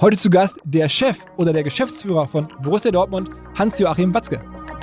Heute zu Gast der Chef oder der Geschäftsführer von Borussia Dortmund, Hans-Joachim Watzke.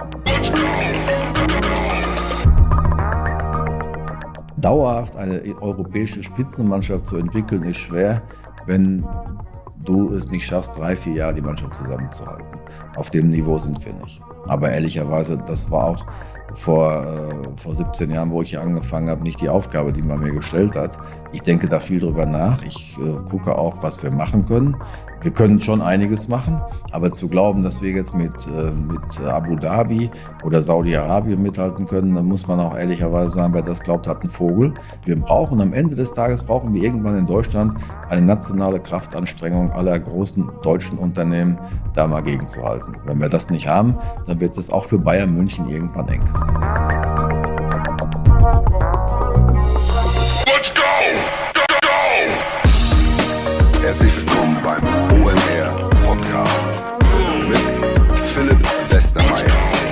Dauerhaft eine europäische Spitzenmannschaft zu entwickeln, ist schwer, wenn du es nicht schaffst, 3-4 Jahre die Mannschaft zusammenzuhalten. Auf dem Niveau sind wir nicht. Aber ehrlicherweise, das war auch vor 17 Jahren, wo ich hier angefangen habe, nicht die Aufgabe, die man mir gestellt hat. Ich denke da viel drüber nach. Ich gucke auch, was wir machen können. Wir können schon einiges machen, aber zu glauben, dass wir jetzt mit Abu Dhabi oder Saudi-Arabien mithalten können, dann muss man auch ehrlicherweise sagen, wer das glaubt, hat einen Vogel. Am Ende des Tages brauchen wir irgendwann in Deutschland eine nationale Kraftanstrengung aller großen deutschen Unternehmen, da mal gegenzuhalten. Wenn wir das nicht haben, dann wird es auch für Bayern München irgendwann eng. Herzlich willkommen beim OMR-Podcast mit Philipp Westermeier.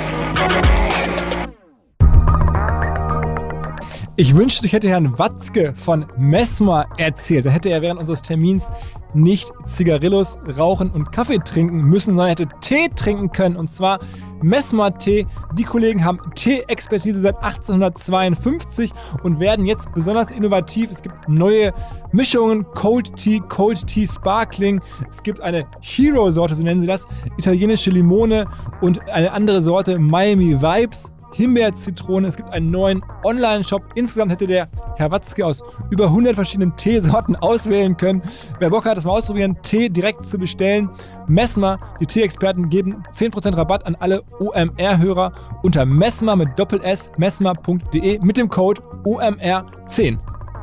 Ich wünschte, ich hätte Herrn Watzke von Messmer erzählt. Da hätte er während unseres Termins nicht Zigarillos rauchen und Kaffee trinken müssen, sondern hätte Tee trinken können. Und zwar Messmer-Tee. Die Kollegen haben Tee-Expertise seit 1852 und werden jetzt besonders innovativ. Es gibt neue Mischungen, Cold Tea Sparkling. Es gibt eine Hero-Sorte, so nennen sie das, italienische Limone und eine andere Sorte, Miami Vibes. Himbeer-Zitrone. Es gibt einen neuen Online-Shop. Insgesamt hätte der Herr Watzke aus über 100 verschiedenen Teesorten auswählen können. Wer Bock hat, das mal ausprobieren, Tee direkt zu bestellen. Messmer, die Tee-Experten geben 10% Rabatt an alle OMR-Hörer unter Messmer mit Doppel-S, messmer.de mit dem Code OMR10.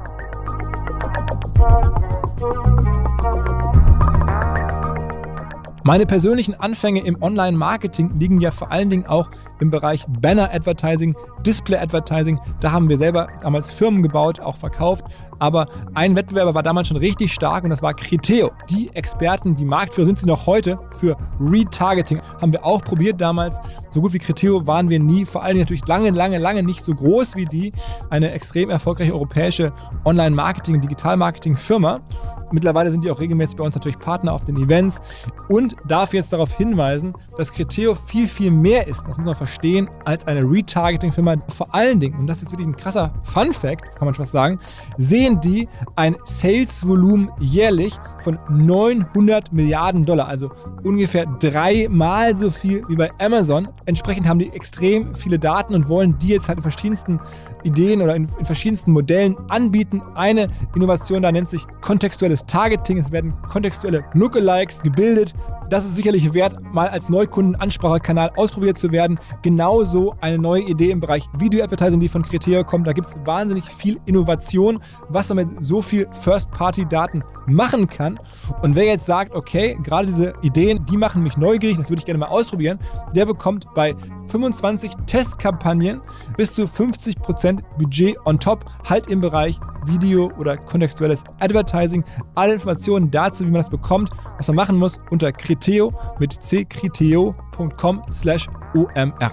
Meine persönlichen Anfänge im Online-Marketing liegen ja vor allen Dingen auch im Bereich Banner-Advertising, Display-Advertising. Da haben wir selber damals Firmen gebaut, auch verkauft. Aber ein Wettbewerber war damals schon richtig stark und das war Criteo. Die Experten, die Marktführer sind sie noch heute für Retargeting. Haben wir auch probiert damals. So gut wie Criteo waren wir nie. Vor allen Dingen natürlich lange nicht so groß wie die. Eine extrem erfolgreiche europäische Online-Marketing- und Digital-Marketing-Firma. Mittlerweile sind die auch regelmäßig bei uns natürlich Partner auf den Events und darf jetzt darauf hinweisen, dass Criteo viel mehr ist, das muss man verstehen, als eine Retargeting-Firma. Vor allen Dingen, und das ist jetzt wirklich ein krasser Fun-Fact, kann man fast sagen, sehen die ein Sales-Volumen jährlich von 900 Milliarden $, also ungefähr 3-mal so viel wie bei Amazon. Entsprechend haben die extrem viele Daten und wollen die jetzt halt in verschiedensten Ideen oder in verschiedensten Modellen anbieten. Eine Innovation da nennt sich kontextuelles Targeting. Es werden kontextuelle Lookalikes gebildet. Das ist sicherlich wert, mal als Neukundenansprachekanal ausprobiert zu werden. Genauso eine neue Idee im Bereich Video-Advertising, die von Criteo kommt. Da gibt es wahnsinnig viel Innovation, was man mit so viel First-Party-Daten machen kann. Und wer jetzt sagt, okay, gerade diese Ideen, die machen mich neugierig, das würde ich gerne mal ausprobieren, der bekommt bei 25 Testkampagnen bis zu 50% Budget on top, halt im Bereich Video oder kontextuelles Advertising. Alle Informationen dazu, wie man das bekommt, was man machen muss, unter Criteo mit criteo.com/OMR.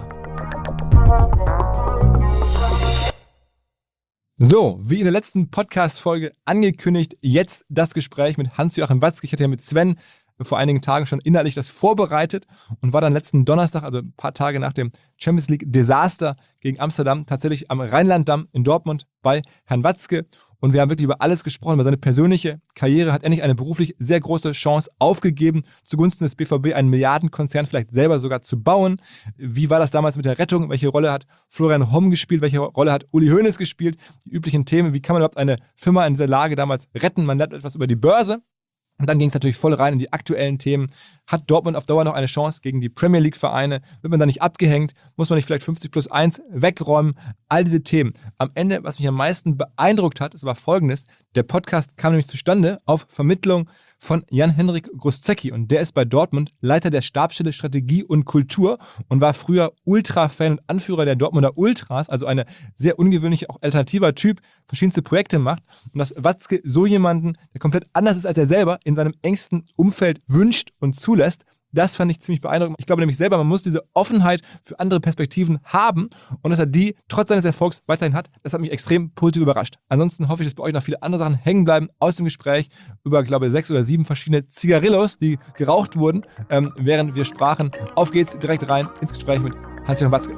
So, wie in der letzten Podcast-Folge angekündigt, jetzt das Gespräch mit Hans-Joachim Watzke. Ich hatte ja mit Sven vor einigen Tagen schon inhaltlich das vorbereitet und war dann letzten Donnerstag, also ein paar Tage nach dem Champions League-Desaster gegen Amsterdam, tatsächlich am Rheinlanddamm in Dortmund bei Herrn Watzke. Und wir haben wirklich über alles gesprochen, über seine persönliche Karriere. Hat endlich eine beruflich sehr große Chance aufgegeben, zugunsten des BVB einen Milliardenkonzern vielleicht selber sogar zu bauen. Wie war das damals mit der Rettung? Welche Rolle hat Florian Homm gespielt? Welche Rolle hat Uli Hoeneß gespielt? Die üblichen Themen. Wie kann man überhaupt eine Firma in dieser Lage damals retten? Man lernt etwas über die Börse. Und dann ging es natürlich voll rein in die aktuellen Themen. Hat Dortmund auf Dauer noch eine Chance gegen die Premier League-Vereine? Wird man da nicht abgehängt? Muss man nicht vielleicht 50+1 wegräumen? All diese Themen. Am Ende, was mich am meisten beeindruckt hat, es war Folgendes. Der Podcast kam nämlich zustande auf Vermittlung von Jan-Henrik Gruszecki. Und der ist bei Dortmund Leiter der Stabsstelle Strategie und Kultur und war früher Ultra-Fan und Anführer der Dortmunder Ultras, also eine sehr ungewöhnliche, auch alternativer Typ, verschiedenste Projekte macht. Und dass Watzke so jemanden, der komplett anders ist als er selber, in seinem engsten Umfeld wünscht und zulässt, Das fand ich ziemlich beeindruckend. Ich glaube nämlich selber, man muss diese Offenheit für andere Perspektiven haben und dass er die trotz seines Erfolgs weiterhin hat, das hat mich extrem positiv überrascht. Ansonsten hoffe ich, dass bei euch noch viele andere Sachen hängen bleiben aus dem Gespräch über, glaube ich, 6 oder 7 verschiedene Zigarillos, die geraucht wurden, während wir sprachen. Auf geht's direkt rein ins Gespräch mit Hans-Jochen Watzke.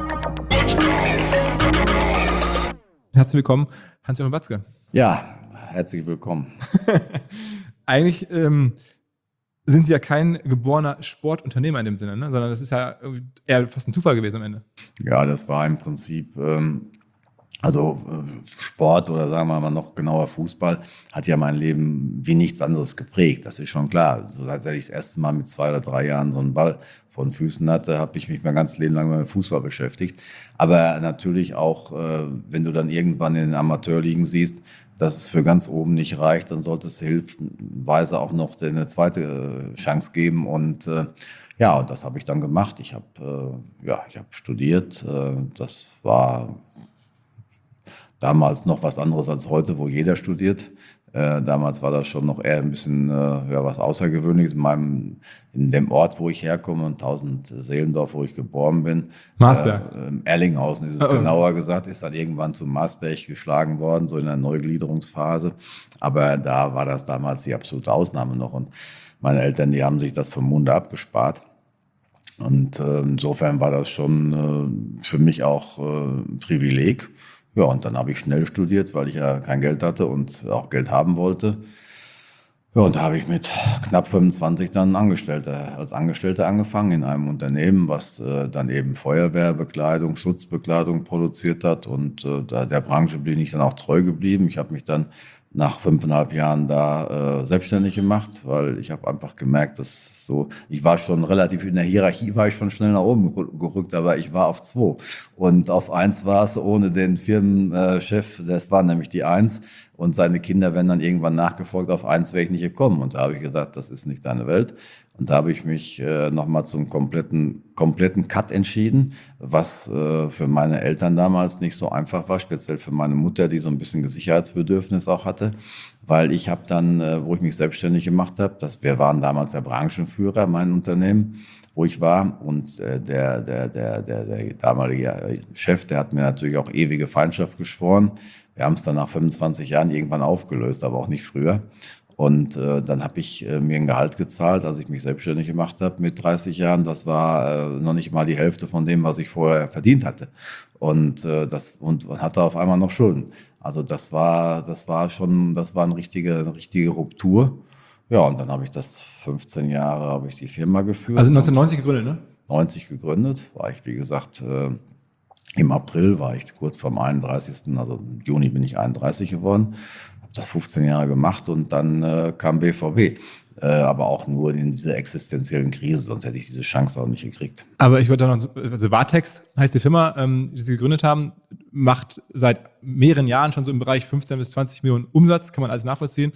Herzlich willkommen, Hans-Jochen Watzke. Ja, herzlich willkommen. Eigentlich sind Sie ja kein geborener Sportunternehmer in dem Sinne, ne? Sondern das ist ja eher fast ein Zufall gewesen am Ende. Ja, das war im Prinzip, Sport oder sagen wir mal noch genauer Fußball hat ja mein Leben wie nichts anderes geprägt. Das ist schon klar. Seit ich das erste Mal mit 2 oder 3 Jahren so einen Ball vor den Füßen hatte, habe ich mich mein ganzes Leben lang mit Fußball beschäftigt. Aber natürlich auch, wenn du dann irgendwann in den Amateurligen siehst, dass es für ganz oben nicht reicht, dann solltest du hilfenweise auch noch eine zweite Chance geben. Und und das habe ich dann gemacht. Ich habe studiert. Das war damals noch was anderes als heute, wo jeder studiert. Damals war das schon noch eher ein bisschen was Außergewöhnliches. In dem Ort, wo ich herkomme, in 1000-Seelendorf, wo ich geboren bin. Marsberg. Erlinghausen ist es genauer gesagt, ist dann irgendwann zu Marsberg geschlagen worden, so in der Neugliederungsphase. Aber da war das damals die absolute Ausnahme noch. Und meine Eltern, die haben sich das vom Munde abgespart. Und insofern war das schon für mich auch ein Privileg. Ja, und dann habe ich schnell studiert, weil ich ja kein Geld hatte und auch Geld haben wollte. Ja, und da habe ich mit knapp 25 dann als Angestellter angefangen in einem Unternehmen, was dann eben Feuerwehrbekleidung, Schutzbekleidung produziert hat. Und der Branche bin ich dann auch treu geblieben. Ich habe mich dann nach 5,5 Jahren da selbstständig gemacht, weil ich habe einfach gemerkt, dass ich war schon relativ in der Hierarchie, war ich schon schnell nach oben gerückt, aber ich war auf 2. Und auf 1 war es ohne den Firmenchef, das war nämlich die 1. Und seine Kinder werden dann irgendwann nachgefolgt, auf 1 wäre ich nicht gekommen. Und da habe ich gesagt, das ist nicht deine Welt. Und da habe ich mich nochmal zum kompletten Cut entschieden, was für meine Eltern damals nicht so einfach war, speziell für meine Mutter, die so ein bisschen Sicherheitsbedürfnis auch hatte. Weil ich habe dann, wo ich mich selbstständig gemacht habe, wir waren damals der Branchenführer, mein Unternehmen, wo ich war. Und der damalige Chef, der hat mir natürlich auch ewige Feindschaft geschworen. Wir haben es dann nach 25 Jahren irgendwann aufgelöst, aber auch nicht früher. Und dann habe ich mir ein Gehalt gezahlt, als ich mich selbstständig gemacht habe mit 30 Jahren. Das war noch nicht mal die Hälfte von dem, was ich vorher verdient hatte. Und hatte auf einmal noch Schulden. Also das war eine richtige Ruptur. Ja, und dann habe ich 15 Jahre habe ich die Firma geführt. Also 1990 gegründet, ne? 90 gegründet, war ich, wie gesagt, im April war ich kurz vorm 31., also im Juni bin ich 31 geworden. Das 15 Jahre gemacht und dann kam BVB. Aber auch nur in dieser existenziellen Krise, sonst hätte ich diese Chance auch nicht gekriegt. Aber ich würde da noch, also Vartex heißt die Firma, die Sie gegründet haben, macht seit mehreren Jahren schon so im Bereich 15 bis 20 Millionen Umsatz, kann man alles nachvollziehen.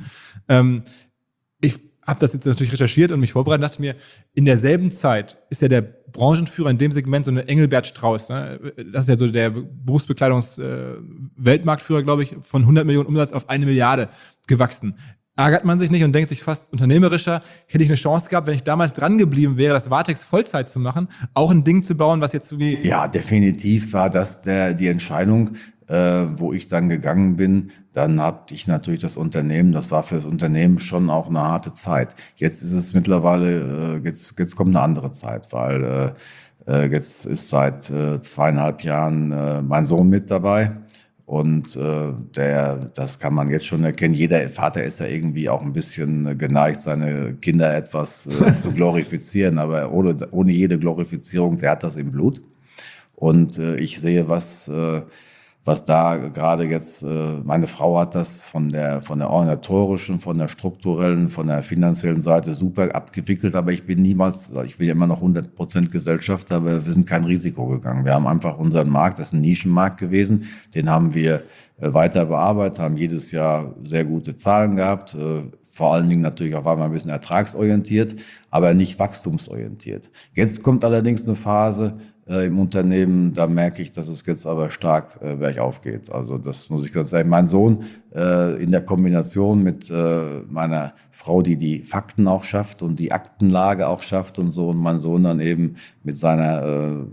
Ich habe das jetzt natürlich recherchiert und mich vorbereitet und dachte mir, in derselben Zeit ist ja der Branchenführer in dem Segment so eine Engelbert Strauß. Ne? Das ist ja so der Berufsbekleidungs-Weltmarktführer, glaube ich, von 100 Millionen Umsatz auf 1 Milliarde gewachsen. Ärgert man sich nicht und denkt sich fast unternehmerischer, hätte ich eine Chance gehabt, wenn ich damals dran geblieben wäre, das Vartex Vollzeit zu machen, auch ein Ding zu bauen, was jetzt so wie... Ja, definitiv war das die Entscheidung, wo ich dann gegangen bin. Dann habe ich natürlich das Unternehmen, das war für das Unternehmen schon auch eine harte Zeit. Jetzt ist es mittlerweile, jetzt kommt eine andere Zeit, weil jetzt ist seit 2,5 Jahren mein Sohn mit dabei. Und das kann man jetzt schon erkennen. Jeder Vater ist ja irgendwie auch ein bisschen geneigt, seine Kinder etwas zu glorifizieren. Aber ohne jede Glorifizierung, der hat das im Blut. Und ich sehe, was da gerade jetzt, meine Frau hat das von der organisatorischen, von der strukturellen, von der finanziellen Seite super abgewickelt, aber ich bin ja immer noch 100% Gesellschafter, aber wir sind kein Risiko gegangen. Wir haben einfach unseren Markt, das ist ein Nischenmarkt gewesen, den haben wir weiter bearbeitet, haben jedes Jahr sehr gute Zahlen gehabt, vor allen Dingen natürlich auf einmal ein bisschen ertragsorientiert, aber nicht wachstumsorientiert. Jetzt kommt allerdings eine Phase, im Unternehmen, da merke ich, dass es jetzt aber stark bergauf geht. Also das muss ich ganz sagen. Mein Sohn in der Kombination mit meiner Frau, die die Fakten auch schafft und die Aktenlage auch schafft und so, und mein Sohn dann eben mit seinem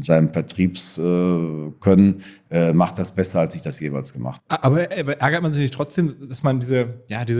Vertriebskönnen macht das besser, als ich das jeweils gemacht habe. Aber ärgert man sich nicht trotzdem, dass man diese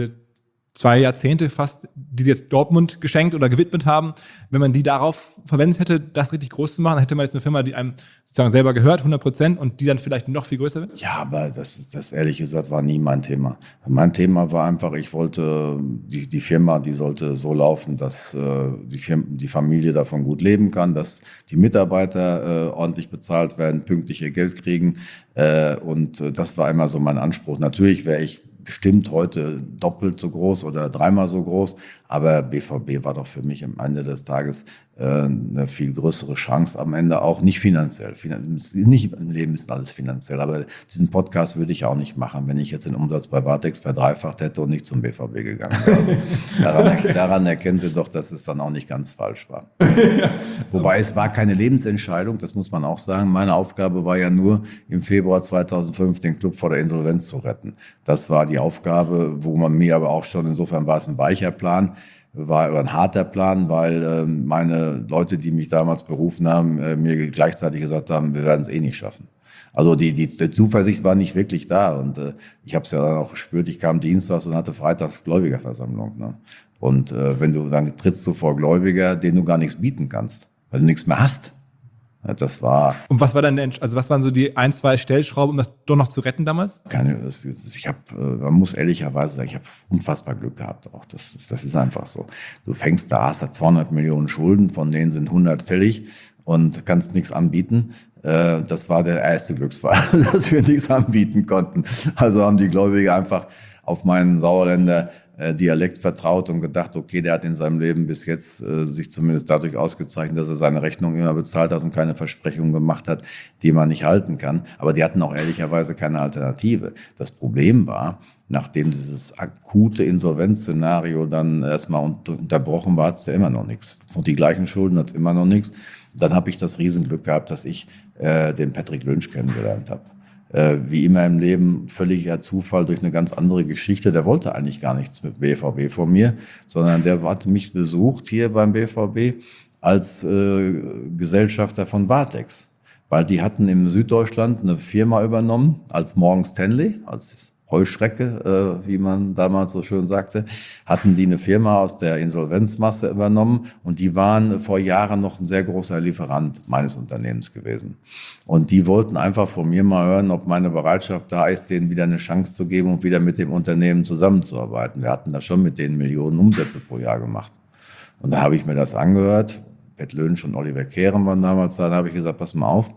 2 Jahrzehnte fast, die sie jetzt Dortmund geschenkt oder gewidmet haben, wenn man die darauf verwendet hätte, das richtig groß zu machen, dann hätte man jetzt eine Firma, die einem sozusagen selber gehört, 100%, und die dann vielleicht noch viel größer wird? Ja, aber das ehrlich gesagt war nie mein Thema. Mein Thema war einfach, ich wollte, die Firma, die sollte so laufen, dass die Familie davon gut leben kann, dass die Mitarbeiter ordentlich bezahlt werden, pünktlich ihr Geld kriegen. Und das war immer so mein Anspruch. Natürlich wäre ich bestimmt heute doppelt so groß oder 3-mal so groß, aber BVB war doch für mich am Ende des Tages eine viel größere Chance am Ende, auch nicht finanziell. Nicht im Leben ist alles finanziell, aber diesen Podcast würde ich auch nicht machen, wenn ich jetzt den Umsatz bei Vartex verdreifacht hätte und nicht zum BVB gegangen wäre. Daran erkennen Sie doch, dass es dann auch nicht ganz falsch war. Wobei es war keine Lebensentscheidung, das muss man auch sagen. Meine Aufgabe war ja nur, im Februar 2005 den Club vor der Insolvenz zu retten. Das war die Aufgabe, wo man mir aber auch schon, insofern war es ein weicher Plan, war ein harter Plan, weil meine Leute, die mich damals berufen haben, mir gleichzeitig gesagt haben, wir werden es eh nicht schaffen. Also die Zuversicht war nicht wirklich da, und ich habe es ja dann auch gespürt, ich kam dienstags und hatte freitags Gläubigerversammlung. Ne? Und dann trittst du vor Gläubiger, denen du gar nichts bieten kannst, weil du nichts mehr hast. Ja, das war. Und was war dann was waren so die 1-2 Stellschrauben, um das doch noch zu retten damals? Man muss ehrlicherweise sagen, ich habe unfassbar Glück gehabt auch. Das ist einfach so. Du fängst da, hast da 200 Millionen Schulden, von denen sind 100 fällig und kannst nichts anbieten. Das war der erste Glücksfall, dass wir nichts anbieten konnten. Also haben die Gläubiger einfach auf meinen Sauerländer Dialekt vertraut und gedacht, okay, der hat in seinem Leben bis jetzt sich zumindest dadurch ausgezeichnet, dass er seine Rechnung immer bezahlt hat und keine Versprechungen gemacht hat, die man nicht halten kann. Aber die hatten auch ehrlicherweise keine Alternative. Das Problem war, nachdem dieses akute Insolvenzszenario dann erstmal unterbrochen war, hat es ja immer noch nichts. Es sind noch die gleichen Schulden, hat es immer noch nichts. Dann habe ich das Riesenglück gehabt, dass ich den Patrick Lynch kennengelernt habe. Wie immer im Leben völliger Zufall durch eine ganz andere Geschichte. Der wollte eigentlich gar nichts mit BVB von mir, sondern der hatte mich besucht hier beim BVB als Gesellschafter von Vartex. Weil die hatten in Süddeutschland eine Firma übernommen als Morgan Stanley, als Heuschrecke, wie man damals so schön sagte, hatten die eine Firma aus der Insolvenzmasse übernommen, und die waren vor Jahren noch ein sehr großer Lieferant meines Unternehmens gewesen. Und die wollten einfach von mir mal hören, ob meine Bereitschaft da ist, denen wieder eine Chance zu geben und wieder mit dem Unternehmen zusammenzuarbeiten. Wir hatten da schon mit denen Millionen Umsätze pro Jahr gemacht. Und da habe ich mir das angehört. Pat Lynch und Oliver Kehren waren damals da. Da habe ich gesagt, pass mal auf,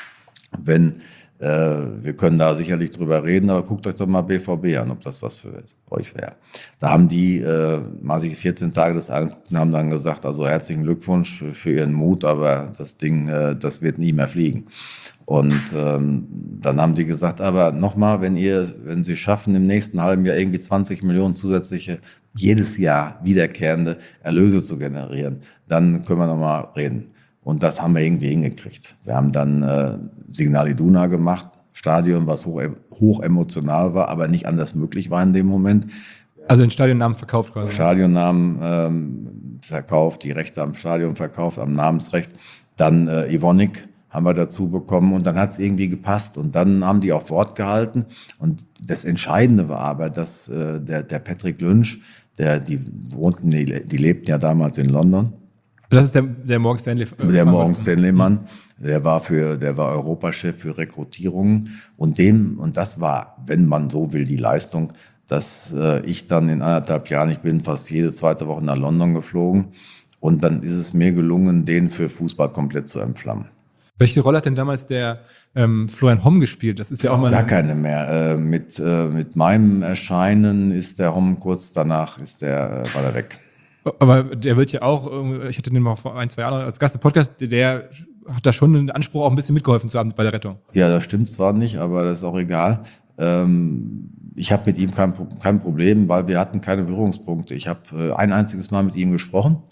wir können da sicherlich drüber reden, aber guckt euch doch mal BVB an, ob das was für euch wäre. Da haben die mal sich 14 Tage das angeguckt und haben dann gesagt, also herzlichen Glückwunsch für Ihren Mut, aber das Ding, das wird nie mehr fliegen. Und dann haben die gesagt, aber nochmal, wenn Sie schaffen, im nächsten halben Jahr irgendwie 20 Millionen zusätzliche, jedes Jahr wiederkehrende Erlöse zu generieren, dann können wir nochmal reden. Und das haben wir irgendwie hingekriegt. Wir haben dann Signal Iduna gemacht, Stadion, was hoch emotional war, aber nicht anders möglich war in dem Moment. Also den Stadionnamen verkauft quasi. Stadionnamen verkauft, die Rechte am Stadion verkauft, am Namensrecht. Dann Evonik haben wir dazu bekommen, und dann hat es irgendwie gepasst. Und dann haben die auch Wort gehalten. Und das Entscheidende war aber, dass der Patrick Lynch, die lebten ja damals in London. Das ist der Morgan Stanley. Der Morgan Stanley-Mann, der war Europachef für Rekrutierungen, und das war, wenn man so will, die Leistung, dass ich dann in 1,5 Jahren, ich bin fast jede zweite Woche nach London geflogen, und dann ist es mir gelungen, den für Fußball komplett zu entflammen. Welche Rolle hat denn damals der Florian Homm gespielt? Das ist ja auch mal gar keine mehr. Mit meinem Erscheinen ist der Homm kurz danach war der weg. Aber der wird ja auch, ich hatte den mal vor 1-2 Jahren als Gast im Podcast, der hat da schon den Anspruch, auch ein bisschen mitgeholfen zu haben bei der Rettung. Ja, das stimmt zwar nicht, aber das ist auch egal. Ich habe mit ihm kein Problem, weil wir hatten keine Berührungspunkte. Ich habe ein einziges Mal mit ihm gesprochen.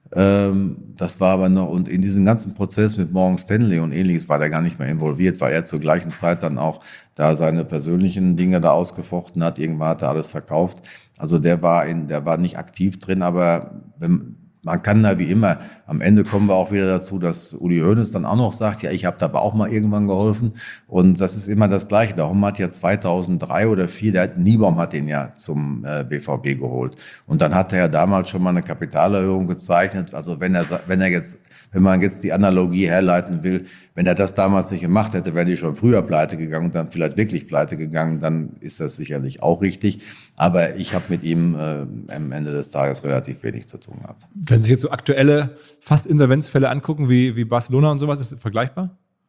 Das war aber noch, und in diesem ganzen Prozess mit Morgan Stanley und ähnliches war der gar nicht mehr involviert, weil er zur gleichen Zeit dann auch da seine persönlichen Dinge da ausgefochten hat. Irgendwann hat er alles verkauft. Also der war nicht aktiv drin, aber man kann da wie immer, am Ende kommen wir auch wieder dazu, dass Uli Hoeneß dann auch noch sagt, ja, ich habe da aber auch mal irgendwann geholfen. Und das ist immer das Gleiche. Der Homm hat ja 2003 oder 2004, Niebaum hat den ja zum BVB geholt. Und dann hat er ja damals schon mal eine Kapitalerhöhung gezeichnet. Also wenn man jetzt die Analogie herleiten will, wenn er das damals nicht gemacht hätte, wäre die schon früher pleite gegangen und dann vielleicht wirklich pleite gegangen, dann ist das sicherlich auch richtig. Aber ich habe mit ihm am Ende des Tages relativ wenig zu tun gehabt. Wenn Sie sich jetzt so aktuelle fast Insolvenzfälle angucken, wie Barcelona und sowas, ist das vergleichbar?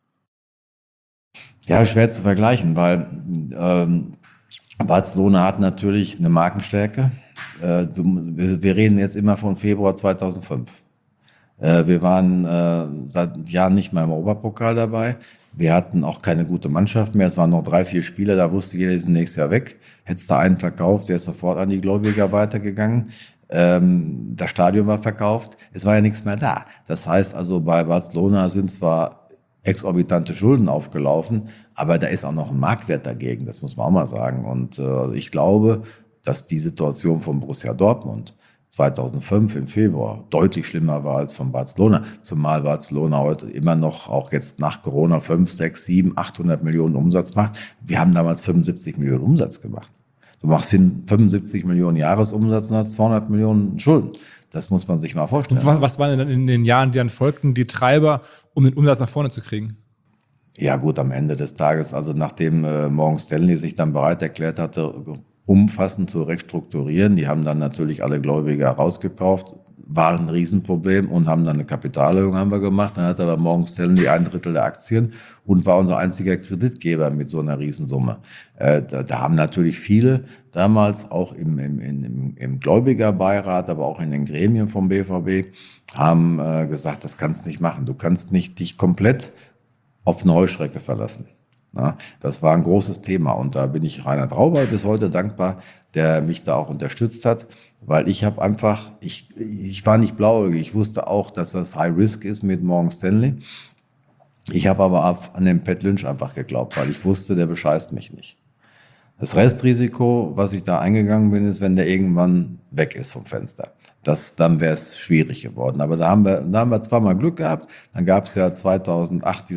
Ja, schwer zu vergleichen, weil Barcelona hat natürlich eine Markenstärke. Wir reden jetzt immer von Februar 2005. Wir waren seit Jahren nicht mehr im Europapokal dabei. Wir hatten auch keine gute Mannschaft mehr. Es waren noch 3-4 Spieler, da wusste jeder, die sind nächstes Jahr weg. Hättest du einen verkauft, der ist sofort an die Gläubiger weitergegangen. Das Stadion war verkauft. Es war ja nichts mehr da. Das heißt also, bei Barcelona sind zwar exorbitante Schulden aufgelaufen, aber da ist auch noch ein Marktwert dagegen. Das muss man auch mal sagen. Und ich glaube, dass die Situation von Borussia Dortmund 2005 im Februar deutlich schlimmer war als von Barcelona. Zumal Barcelona heute immer noch, auch jetzt nach Corona, 5, 6, 7, 800 Millionen Umsatz macht. Wir haben damals 75 Millionen Umsatz gemacht. Du machst 75 Millionen Jahresumsatz und hast 200 Millionen Schulden. Das muss man sich mal vorstellen. Was waren denn in den Jahren, die dann folgten, die Treiber, um den Umsatz nach vorne zu kriegen? Ja gut, am Ende des Tages, also nachdem Morgan Stanley sich dann bereit erklärt hatte, umfassend zu restrukturieren. Die haben dann natürlich alle Gläubiger rausgekauft, war ein Riesenproblem und haben dann eine Kapitalerhöhung haben wir gemacht. Dann hat aber Morgan Stanley 1/3 der Aktien und war unser einziger Kreditgeber mit so einer Riesensumme. Da haben natürlich viele damals auch im Gläubigerbeirat, aber auch in den Gremien vom BVB, haben gesagt, das kannst du nicht machen. Du kannst nicht dich komplett auf eine Heuschrecke verlassen. Na, das war ein großes Thema und da bin ich Reinhard Rauber bis heute dankbar, der mich da auch unterstützt hat, weil ich habe einfach, ich war nicht blauäugig, ich wusste auch, dass das High Risk ist mit Morgan Stanley. Ich habe aber an den Pat Lynch einfach geglaubt, weil ich wusste, der bescheißt mich nicht. Das Restrisiko, was ich da eingegangen bin, ist, wenn der irgendwann weg ist vom Fenster. Dann wäre es schwierig geworden. Aber da haben wir zweimal Glück gehabt. Dann gab es ja 2008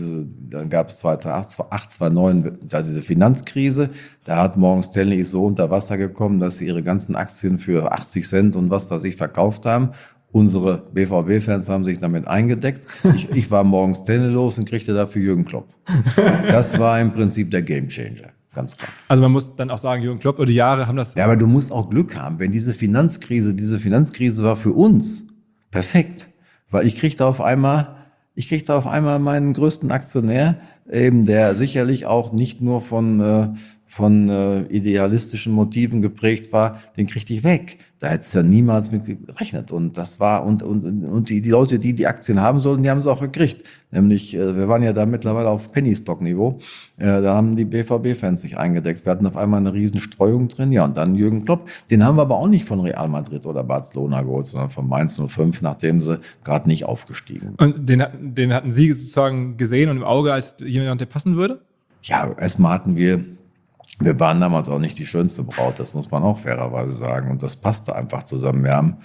2009 diese Finanzkrise. Da hat Morgan Stanley so unter Wasser gekommen, dass sie ihre ganzen Aktien für 80 Cent und was weiß ich verkauft haben. Unsere BVB-Fans haben sich damit eingedeckt. Ich war Morgan Stanley los und kriegte dafür Jürgen Klopp. Das war im Prinzip der Gamechanger. Ganz klar. Also man muss dann auch sagen, Jürgen Klopp über die Jahre haben das... Ja, aber du musst auch Glück haben, wenn diese Finanzkrise war für uns perfekt. Weil ich kriegte auf einmal meinen größten Aktionär, eben der sicherlich auch nicht nur von idealistischen Motiven geprägt war, den kriegte ich weg. Da hättest du ja niemals mit gerechnet. Und das war, und die Leute, die Aktien haben sollten, die haben es auch gekriegt. Nämlich, wir waren ja da mittlerweile auf Penny-Stock-Niveau. Da haben die BVB-Fans sich eingedeckt. Wir hatten auf einmal eine riesen Streuung drin. Ja, und dann Jürgen Klopp. Den haben wir aber auch nicht von Real Madrid oder Barcelona geholt, sondern von Mainz 05, nachdem sie gerade nicht aufgestiegen sind. Und den hatten Sie sozusagen gesehen und im Auge als jemand, der passen würde? Ja, erstmal hatten wir waren damals auch nicht die schönste Braut, das muss man auch fairerweise sagen. Und das passte einfach zusammen. Wir haben,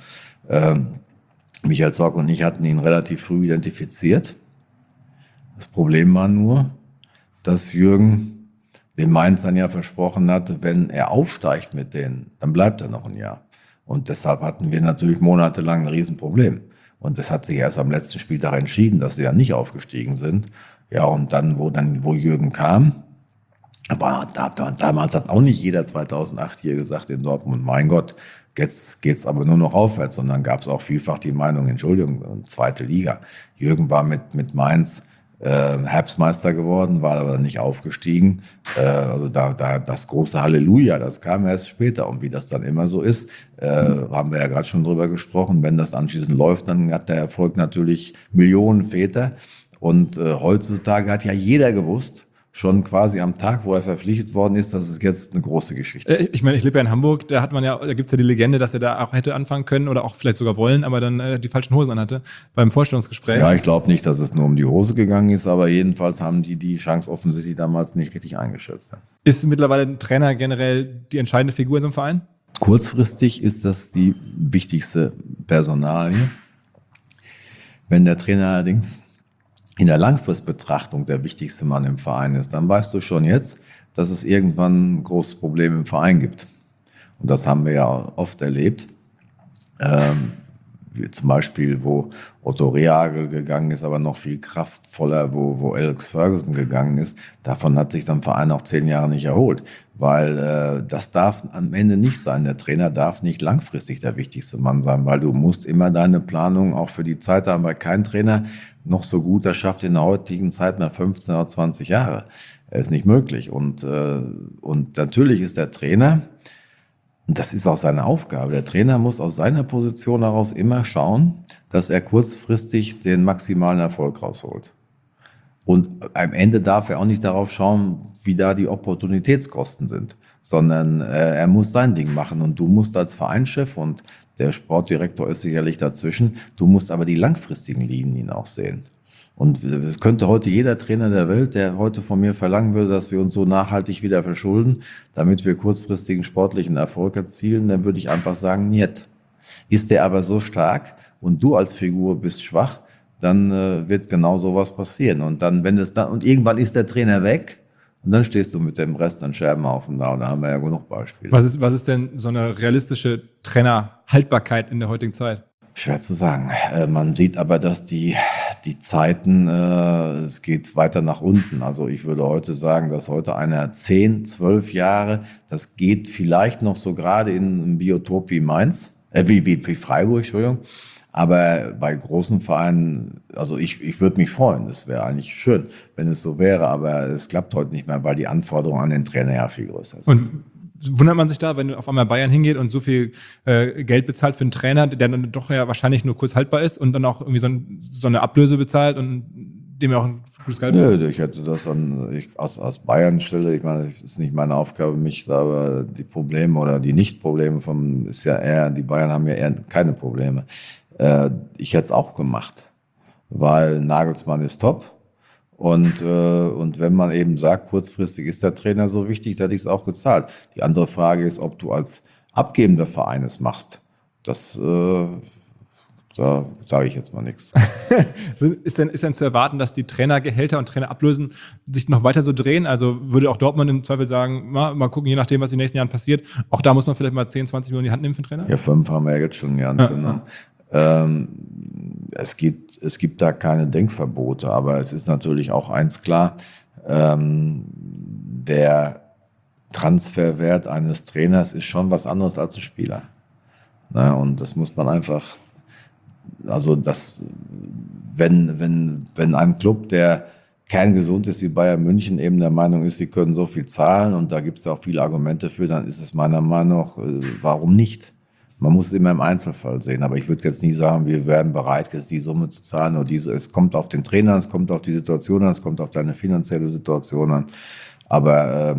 Michael Zorc und ich hatten ihn relativ früh identifiziert. Das Problem war nur, dass Jürgen den Mainzern ja versprochen hatte, wenn er aufsteigt mit denen, dann bleibt er noch ein Jahr. Und deshalb hatten wir natürlich monatelang ein Riesenproblem. Und das hat sich erst am letzten Spieltag entschieden, dass sie ja nicht aufgestiegen sind. Ja, und dann, wo Jürgen kam, aber damals hat auch nicht jeder 2008 hier gesagt in Dortmund, mein Gott, jetzt geht's aber nur noch aufwärts. Und dann gab es auch vielfach die Meinung, Entschuldigung, zweite Liga. Jürgen war mit Mainz Herbstmeister geworden, war aber nicht aufgestiegen. Also das große Halleluja, das kam erst später. Und wie das dann immer so ist, haben wir ja gerade schon drüber gesprochen. Wenn das anschließend läuft, dann hat der Erfolg natürlich Millionen Väter. Und heutzutage hat ja jeder gewusst, schon quasi am Tag, wo er verpflichtet worden ist, das ist jetzt eine große Geschichte. Ich meine, ich lebe ja in Hamburg, da gibt es ja die Legende, dass er da auch hätte anfangen können oder auch vielleicht sogar wollen, aber dann die falschen Hosen anhatte beim Vorstellungsgespräch. Ja, ich glaube nicht, dass es nur um die Hose gegangen ist, aber jedenfalls haben die Chance offensichtlich damals nicht richtig eingeschätzt. Ja. Ist mittlerweile ein Trainer generell die entscheidende Figur in so einem Verein? Kurzfristig ist das die wichtigste Personalie. Wenn der Trainer allerdings in der Langfristbetrachtung der wichtigste Mann im Verein ist, dann weißt du schon jetzt, dass es irgendwann ein großes Problem im Verein gibt. Und das haben wir ja oft erlebt. Wie zum Beispiel, wo Otto Rehhagel gegangen ist, aber noch viel kraftvoller, wo Alex Ferguson gegangen ist. Davon hat sich dann der Verein auch 10 Jahre nicht erholt. Weil das darf am Ende nicht sein. Der Trainer darf nicht langfristig der wichtigste Mann sein, weil du musst immer deine Planung auch für die Zeit haben, weil kein Trainer noch so gut, das schafft in der heutigen Zeit mehr 15 oder 20 Jahre. Ist nicht möglich. Und natürlich ist der Trainer, das ist auch seine Aufgabe, der Trainer muss aus seiner Position heraus immer schauen, dass er kurzfristig den maximalen Erfolg rausholt. Und am Ende darf er auch nicht darauf schauen, wie da die Opportunitätskosten sind, sondern er muss sein Ding machen. Und du musst als Vereinschef, und der Sportdirektor ist sicherlich dazwischen, du musst aber die langfristigen Linien auch sehen. Und es könnte heute jeder Trainer der Welt, der heute von mir verlangen würde, dass wir uns so nachhaltig wieder verschulden, damit wir kurzfristigen sportlichen Erfolg erzielen, dann würde ich einfach sagen, niet. Ist der aber so stark und du als Figur bist schwach, dann wird genau sowas passieren. Und dann, und irgendwann ist der Trainer weg und dann stehst du mit dem Rest an Scherbenhaufen da und da haben wir ja genug Beispiele. Was ist denn so eine realistische Trainerhaltbarkeit in der heutigen Zeit? Schwer zu sagen. Man sieht aber, dass die Zeiten, es geht weiter nach unten. Also ich würde heute sagen, dass heute einer 10, 12 Jahre, das geht vielleicht noch so gerade in einem Biotop wie Mainz, wie Freiburg, Entschuldigung. Aber bei großen Vereinen, also ich würde mich freuen, das wäre eigentlich schön, wenn es so wäre, aber es klappt heute nicht mehr, weil die Anforderungen an den Trainer ja viel größer sind. Und wundert man sich da, wenn auf einmal Bayern hingeht und so viel Geld bezahlt für einen Trainer, der dann doch ja wahrscheinlich nur kurz haltbar ist und dann auch irgendwie so eine Ablöse bezahlt und dem ja auch ein gutes Geld bezahlt? Nö, ich hätte das aus Bayern Stelle, ich meine, es ist nicht meine Aufgabe, mich da aber die Probleme oder die Nicht-Probleme ist ja eher, die Bayern haben ja eher keine Probleme. Ich hätte es auch gemacht, weil Nagelsmann ist top. Und wenn man eben sagt, kurzfristig ist der Trainer so wichtig, dann hätte ich es auch gezahlt. Die andere Frage ist, ob du als abgebender Verein es machst. Da sage ich jetzt mal nichts. Ist denn zu erwarten, dass die Trainergehälter und Trainerablösen sich noch weiter so drehen? Also würde auch Dortmund im Zweifel sagen, mal gucken, je nachdem, was in den nächsten Jahren passiert. Auch da muss man vielleicht mal 10, 20 Millionen in die Hand nehmen für den Trainer? Ja, 5 haben wir ja jetzt schon in die Hand genommen. Es gibt da keine Denkverbote, aber es ist natürlich auch eins klar, der Transferwert eines Trainers ist schon was anderes als ein Spieler. Na, und das muss man einfach, also wenn ein Club, der kerngesund ist wie Bayern München, eben der Meinung ist, sie können so viel zahlen und da gibt es ja auch viele Argumente für, dann ist es meiner Meinung nach, warum nicht? Man muss es immer im Einzelfall sehen, aber ich würde jetzt nie sagen, wir wären bereit, jetzt die Summe zu zahlen oder diese. Es kommt auf den Trainer, es kommt auf die Situation an, es kommt auf deine finanzielle Situation an. Aber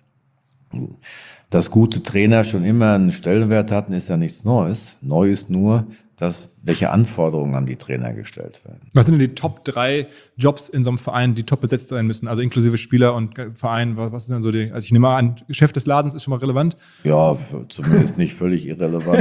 dass gute Trainer schon immer einen Stellenwert hatten, ist ja nichts Neues. Neu ist nur, welche Anforderungen an die Trainer gestellt werden. Was sind denn die Top 3 Jobs in so einem Verein, die top besetzt sein müssen? Also inklusive Spieler und Verein, was ist denn so also ich nehme mal an, Chef des Ladens ist schon mal relevant? Ja, zumindest nicht völlig irrelevant.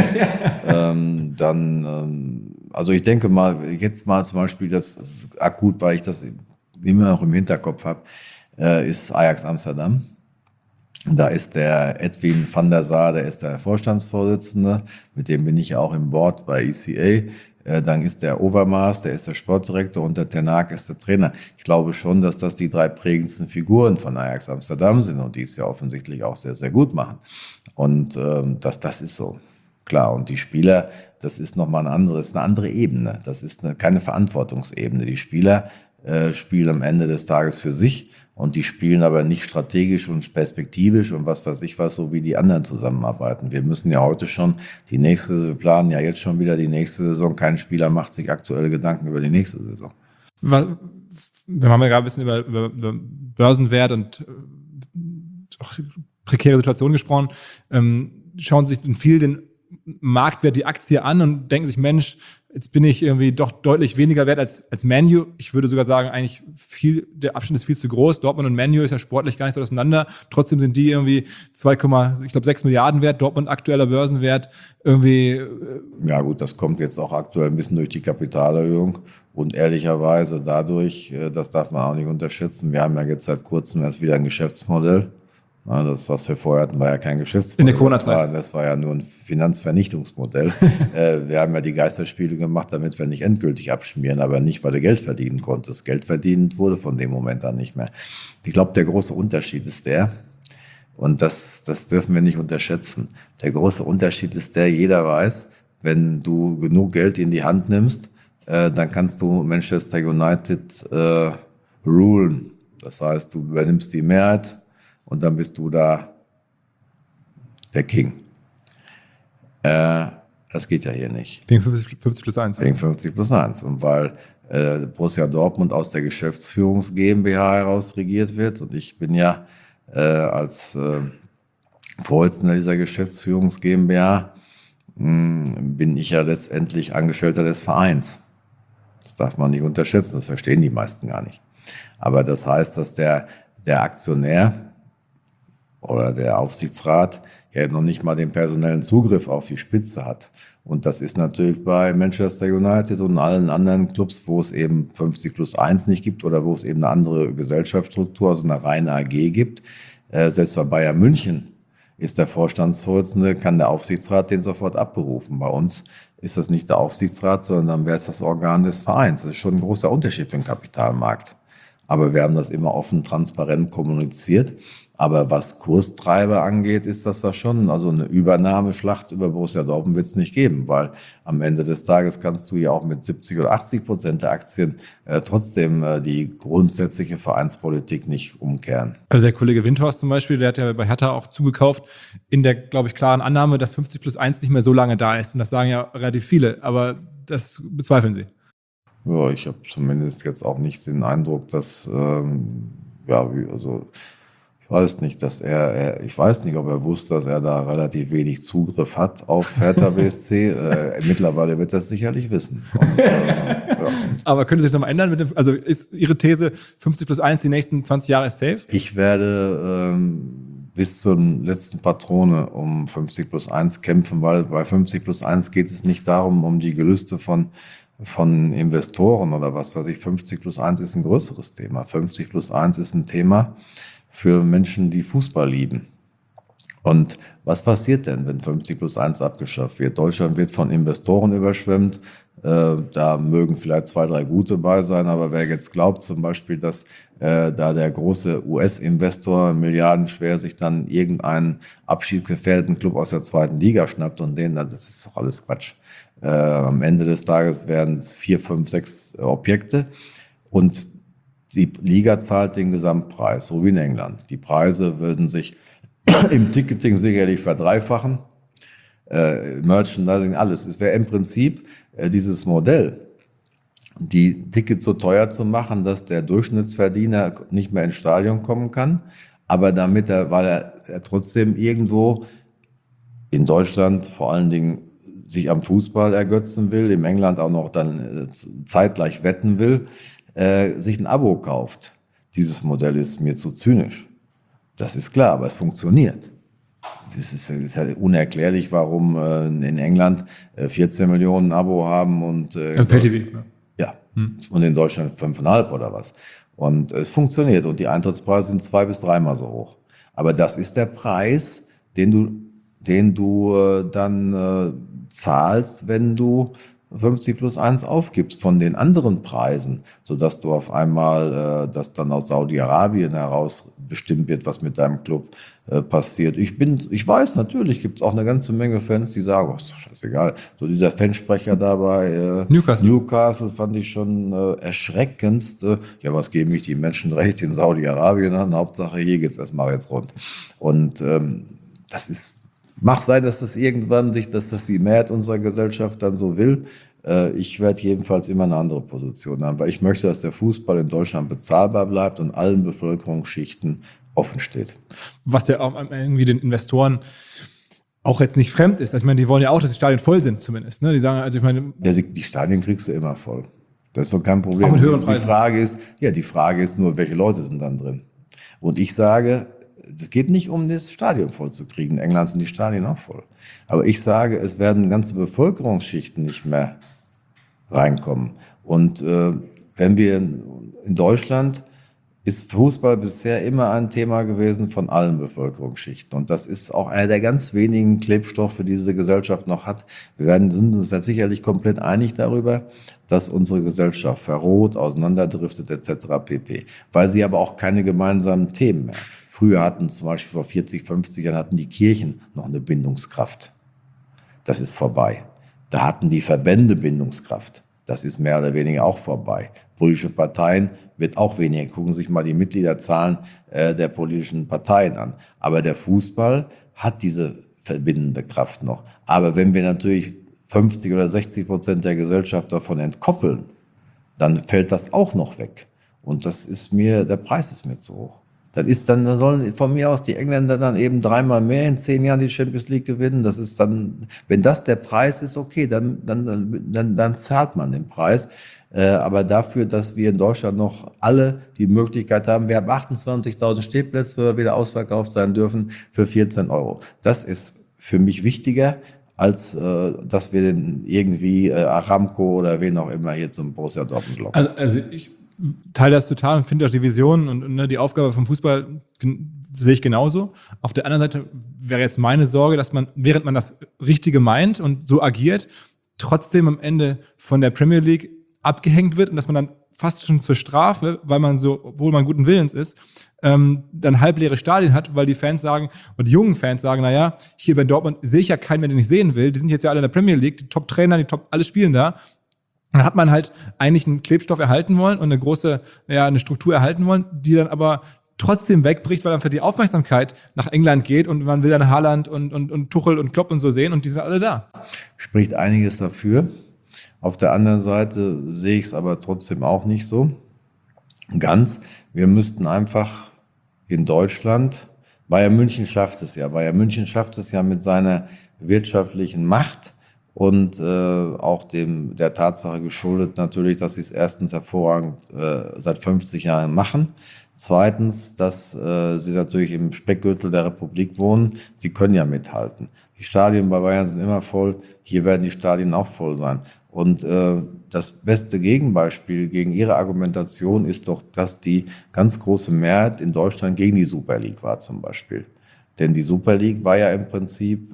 Also ich denke mal, jetzt mal zum Beispiel, das ist akut, weil ich das immer noch im Hinterkopf habe, ist Ajax Amsterdam. Da ist der Edwin van der Sar, der ist der Vorstandsvorsitzende, mit dem bin ich ja auch im Board bei ECA. Dann ist der Overmars, der ist der Sportdirektor und der Ten Hag ist der Trainer. Ich glaube schon, dass das die 3 prägendsten Figuren von Ajax Amsterdam sind und die es ja offensichtlich auch sehr, sehr gut machen. Und das ist so, klar. Und die Spieler, das ist nochmal eine andere Ebene. Das ist keine Verantwortungsebene. Die Spieler spielen am Ende des Tages für sich. Und die spielen aber nicht strategisch und perspektivisch und was weiß ich was, so wie die anderen zusammenarbeiten. Wir müssen ja heute schon wir planen ja jetzt schon wieder die nächste Saison. Kein Spieler macht sich aktuelle Gedanken über die nächste Saison. Wir haben ja gerade ein bisschen über Börsenwert und auch prekäre Situationen gesprochen. Schauen sich viel den Marktwert, die Aktie an und denken sich, Mensch, jetzt bin ich irgendwie doch deutlich weniger wert als Man U. Ich würde sogar sagen, eigentlich der Abstand ist viel zu groß. Dortmund und Man U ist ja sportlich gar nicht so auseinander. Trotzdem sind die irgendwie 6 Milliarden wert. Dortmund aktueller Börsenwert irgendwie. Ja gut, das kommt jetzt auch aktuell ein bisschen durch die Kapitalerhöhung und ehrlicherweise dadurch, das darf man auch nicht unterschätzen, wir haben ja jetzt seit kurzem erst wieder ein Geschäftsmodell. Das, was wir vorher hatten, war ja kein Geschäftsmodell. In der Corona-Zeit. Das war ja nur ein Finanzvernichtungsmodell. Wir haben ja die Geisterspiele gemacht, damit wir nicht endgültig abschmieren, aber nicht, weil du Geld verdienen konntest. Geld verdient wurde von dem Moment an nicht mehr. Ich glaube, der große Unterschied ist der, und das dürfen wir nicht unterschätzen, der große Unterschied ist der, jeder weiß, wenn du genug Geld in die Hand nimmst, dann kannst du Manchester United rulen. Das heißt, du übernimmst die Mehrheit, und dann bist du da der King. Das geht ja hier nicht. Gegen 50+1. Gegen 50+1. Und weil Borussia Dortmund aus der Geschäftsführungs GmbH heraus regiert wird, und ich bin ja als Vorsitzender dieser Geschäftsführungs GmbH, bin ich ja letztendlich Angestellter des Vereins. Das darf man nicht unterschätzen, das verstehen die meisten gar nicht. Aber das heißt, dass der Aktionär oder der Aufsichtsrat ja noch nicht mal den personellen Zugriff auf die Spitze hat. Und das ist natürlich bei Manchester United und allen anderen Clubs, wo es eben 50+1 nicht gibt oder wo es eben eine andere Gesellschaftsstruktur, also eine reine AG gibt. Selbst bei Bayern München ist der Vorstandsvorsitzende, kann der Aufsichtsrat den sofort abberufen. Bei uns ist das nicht der Aufsichtsrat, sondern dann wäre es das Organ des Vereins. Das ist schon ein großer Unterschied für den Kapitalmarkt. Aber wir haben das immer offen, transparent kommuniziert. Aber was Kurstreiber angeht, ist das da schon. Also eine Übernahmeschlacht über Borussia Dortmund wird es nicht geben, weil am Ende des Tages kannst du ja auch mit 70 oder 80% der Aktien trotzdem die grundsätzliche Vereinspolitik nicht umkehren. Also der Kollege Windhorst zum Beispiel, der hat ja bei Hertha auch zugekauft, in der, glaube ich, klaren Annahme, dass 50+1 nicht mehr so lange da ist. Und das sagen ja relativ viele, aber das bezweifeln Sie. Ja, ich habe zumindest jetzt auch nicht den Eindruck, dass, ich weiß nicht, ich weiß nicht, ob er wusste, dass er da relativ wenig Zugriff hat auf Hertha BSC. Mittlerweile wird er es sicherlich wissen. Aber könnte sich das nochmal ändern? Also ist Ihre These 50+1 die nächsten 20 Jahre ist safe? Ich werde bis zur letzten Patrone um 50+1 kämpfen, weil bei 50+1 geht es nicht darum, um die Gelüste von Investoren oder was weiß ich. 50+1 ist ein größeres Thema. 50+1 ist ein Thema für Menschen, die Fußball lieben. Und was passiert denn, wenn 50+1 abgeschafft wird? Deutschland wird von Investoren überschwemmt. Da mögen vielleicht 2, 3 gute bei sein, aber wer jetzt glaubt zum Beispiel, dass da der große US-Investor milliardenschwer sich dann irgendeinen abschiedsgefährdeten Club aus der 2. Liga schnappt und das ist doch alles Quatsch. Am Ende des Tages werden es 4, 5, 6 Objekte und die Liga zahlt den Gesamtpreis, so wie in England. Die Preise würden sich im Ticketing sicherlich verdreifachen, Merchandising, alles. Es wäre im Prinzip dieses Modell, die Tickets so teuer zu machen, dass der Durchschnittsverdiener nicht mehr ins Stadion kommen kann, aber weil er trotzdem irgendwo in Deutschland vor allen Dingen sich am Fußball ergötzen will, im England auch noch dann zeitgleich wetten will, sich ein Abo kauft. Dieses Modell ist mir zu zynisch. Das ist klar, aber es funktioniert. Es ist halt unerklärlich, warum in England 14 Millionen Abo haben und also Pay-TV. Ja, und in Deutschland 5,5 oder was. Und es funktioniert und die Eintrittspreise sind 2- bis 3-mal so hoch. Aber das ist der Preis, den du dann zahlst, wenn du 50+1 aufgibst von den anderen Preisen, sodass du auf einmal, dass dann aus Saudi-Arabien heraus bestimmt wird, was mit deinem Club passiert. Ich weiß, natürlich gibt es auch eine ganze Menge Fans, die sagen, oh, ist doch scheißegal. So dieser Fansprecher da bei Newcastle fand ich schon erschreckendst. Ja, was geben mich die Menschenrechte in Saudi-Arabien an? Hauptsache, hier geht's erstmal jetzt rund. Und das ist, mag sein, dass das irgendwann dass das die Mehrheit unserer Gesellschaft dann so will. Ich werde jedenfalls immer eine andere Position haben, weil ich möchte, dass der Fußball in Deutschland bezahlbar bleibt und allen Bevölkerungsschichten offen steht. Was ja auch irgendwie den Investoren auch jetzt nicht fremd ist. Also ich meine, die wollen ja auch, dass die Stadien voll sind zumindest. Ne? Die sagen, also ich meine... Ja, die Stadien kriegst du immer voll. Das ist doch kein Problem. Auch mit höheren Preisen. Die Frage ist nur, welche Leute sind dann drin? Und ich sage, es geht nicht um das Stadion voll zu kriegen. In England sind die Stadien auch voll. Aber ich sage, es werden ganze Bevölkerungsschichten nicht mehr reinkommen. Und wenn wir in Deutschland ist Fußball bisher immer ein Thema gewesen von allen Bevölkerungsschichten. Und das ist auch einer der ganz wenigen Klebstoffe, die diese Gesellschaft noch hat. Sind uns ja sicherlich komplett einig darüber, dass unsere Gesellschaft verroht, auseinanderdriftet etc. pp. Weil sie aber auch keine gemeinsamen Themen mehr. Früher hatten zum Beispiel vor 40, 50 Jahren hatten die Kirchen noch eine Bindungskraft. Das ist vorbei. Da hatten die Verbände Bindungskraft. Das ist mehr oder weniger auch vorbei. Politische Parteien wird auch weniger. Gucken Sie sich mal die Mitgliederzahlen der politischen Parteien an. Aber der Fußball hat diese verbindende Kraft noch. Aber wenn wir natürlich 50 oder 60% der Gesellschaft davon entkoppeln, dann fällt das auch noch weg. Und der Preis ist mir zu hoch. Dann sollen von mir aus die Engländer dann eben 3-mal mehr in 10 Jahren die Champions League gewinnen. Das ist dann, wenn das der Preis ist, okay, dann zahlt man den Preis. Aber dafür, dass wir in Deutschland noch alle die Möglichkeit haben, wir haben 28.000 Stehplätze, wo wir wieder ausverkauft sein dürfen, für 14 €. Das ist für mich wichtiger, als dass wir den irgendwie Aramco oder wen auch immer hier zum Borussia Dortmund locken. Also ich teile das total und finde auch die Vision und die Aufgabe vom Fußball sehe ich genauso. Auf der anderen Seite wäre jetzt meine Sorge, dass man, während man das Richtige meint und so agiert, trotzdem am Ende von der Premier League abgehängt wird und dass man dann fast schon zur Strafe, weil man so, obwohl man guten Willens ist, dann halbleere Stadien hat, weil die Fans sagen, und die jungen Fans sagen, naja, hier bei Dortmund sehe ich ja keinen mehr, den ich sehen will. Die sind jetzt ja alle in der Premier League, die Top-Trainer, alle spielen da. Dann hat man halt eigentlich einen Klebstoff erhalten wollen und eine Struktur erhalten wollen, die dann aber trotzdem wegbricht, weil einfach die Aufmerksamkeit nach England geht und man will dann Haaland und Tuchel und Klopp und so sehen und die sind alle da. Spricht einiges dafür. Auf der anderen Seite sehe ich es aber trotzdem auch nicht so ganz. Wir müssten einfach in Deutschland, Bayern München schafft es ja mit seiner wirtschaftlichen Macht und auch der Tatsache geschuldet natürlich, dass sie es erstens hervorragend seit 50 Jahren machen. Zweitens, dass sie natürlich im Speckgürtel der Republik wohnen. Sie können ja mithalten. Die Stadien bei Bayern sind immer voll. Hier werden die Stadien auch voll sein. Und das beste Gegenbeispiel gegen ihre Argumentation ist doch, dass die ganz große Mehrheit in Deutschland gegen die Super League war zum Beispiel. Denn die Super League war ja im Prinzip,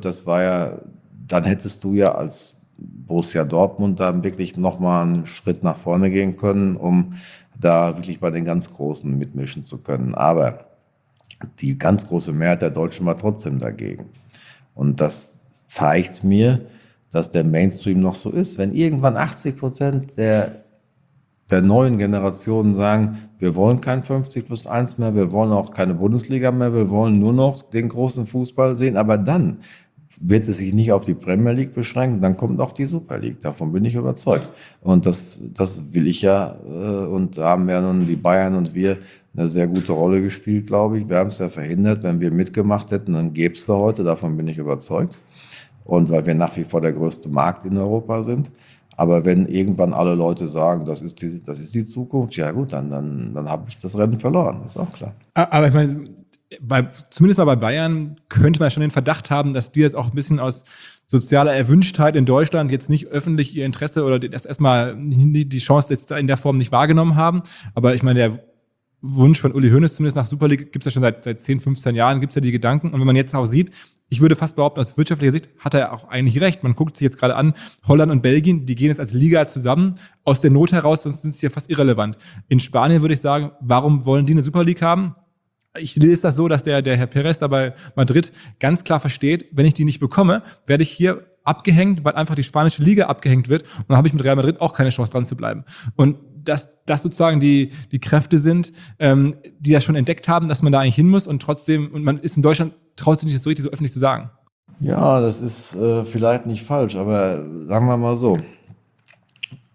dann hättest du ja als Borussia Dortmund da wirklich nochmal einen Schritt nach vorne gehen können, um da wirklich bei den ganz Großen mitmischen zu können. Aber die ganz große Mehrheit der Deutschen war trotzdem dagegen. Und das zeigt mir, dass der Mainstream noch so ist. Wenn irgendwann 80% der neuen Generationen sagen, wir wollen kein 50+1 mehr, wir wollen auch keine Bundesliga mehr, wir wollen nur noch den großen Fußball sehen, aber dann wird es sich nicht auf die Premier League beschränken, dann kommt auch die Super League, davon bin ich überzeugt. Und das will ich ja, und da haben ja nun die Bayern und wir eine sehr gute Rolle gespielt, glaube ich. Wir haben es ja verhindert, wenn wir mitgemacht hätten, dann gäbe es da heute, davon bin ich überzeugt. Und weil wir nach wie vor der größte Markt in Europa sind. Aber wenn irgendwann alle Leute sagen, das ist die Zukunft, ja gut, dann habe ich das Rennen verloren, ist auch klar. Aber ich meine, zumindest mal bei Bayern könnte man schon den Verdacht haben, dass die das auch ein bisschen aus sozialer Erwünschtheit in Deutschland jetzt nicht öffentlich ihr Interesse oder das erstmal die Chance jetzt in der Form nicht wahrgenommen haben. Aber ich meine, der Wunsch von Uli Hoeneß zumindest nach Super League gibt es ja schon seit 10, 15 Jahren, gibt es ja die Gedanken. Und wenn man jetzt auch sieht, ich würde fast behaupten, aus wirtschaftlicher Sicht hat er auch eigentlich recht. Man guckt sich jetzt gerade an, Holland und Belgien, die gehen jetzt als Liga zusammen, aus der Not heraus, sonst sind sie ja fast irrelevant. In Spanien würde ich sagen, warum wollen die eine Super League haben? Ich lese das so, dass der Herr Perez da bei Madrid ganz klar versteht, wenn ich die nicht bekomme, werde ich hier abgehängt, weil einfach die spanische Liga abgehängt wird und dann habe ich mit Real Madrid auch keine Chance dran zu bleiben. Und dass das sozusagen die Kräfte sind, die das schon entdeckt haben, dass man da eigentlich hin muss und man ist in Deutschland, traut sich nicht das so richtig so öffentlich zu sagen. Ja, das ist vielleicht nicht falsch, aber sagen wir mal so,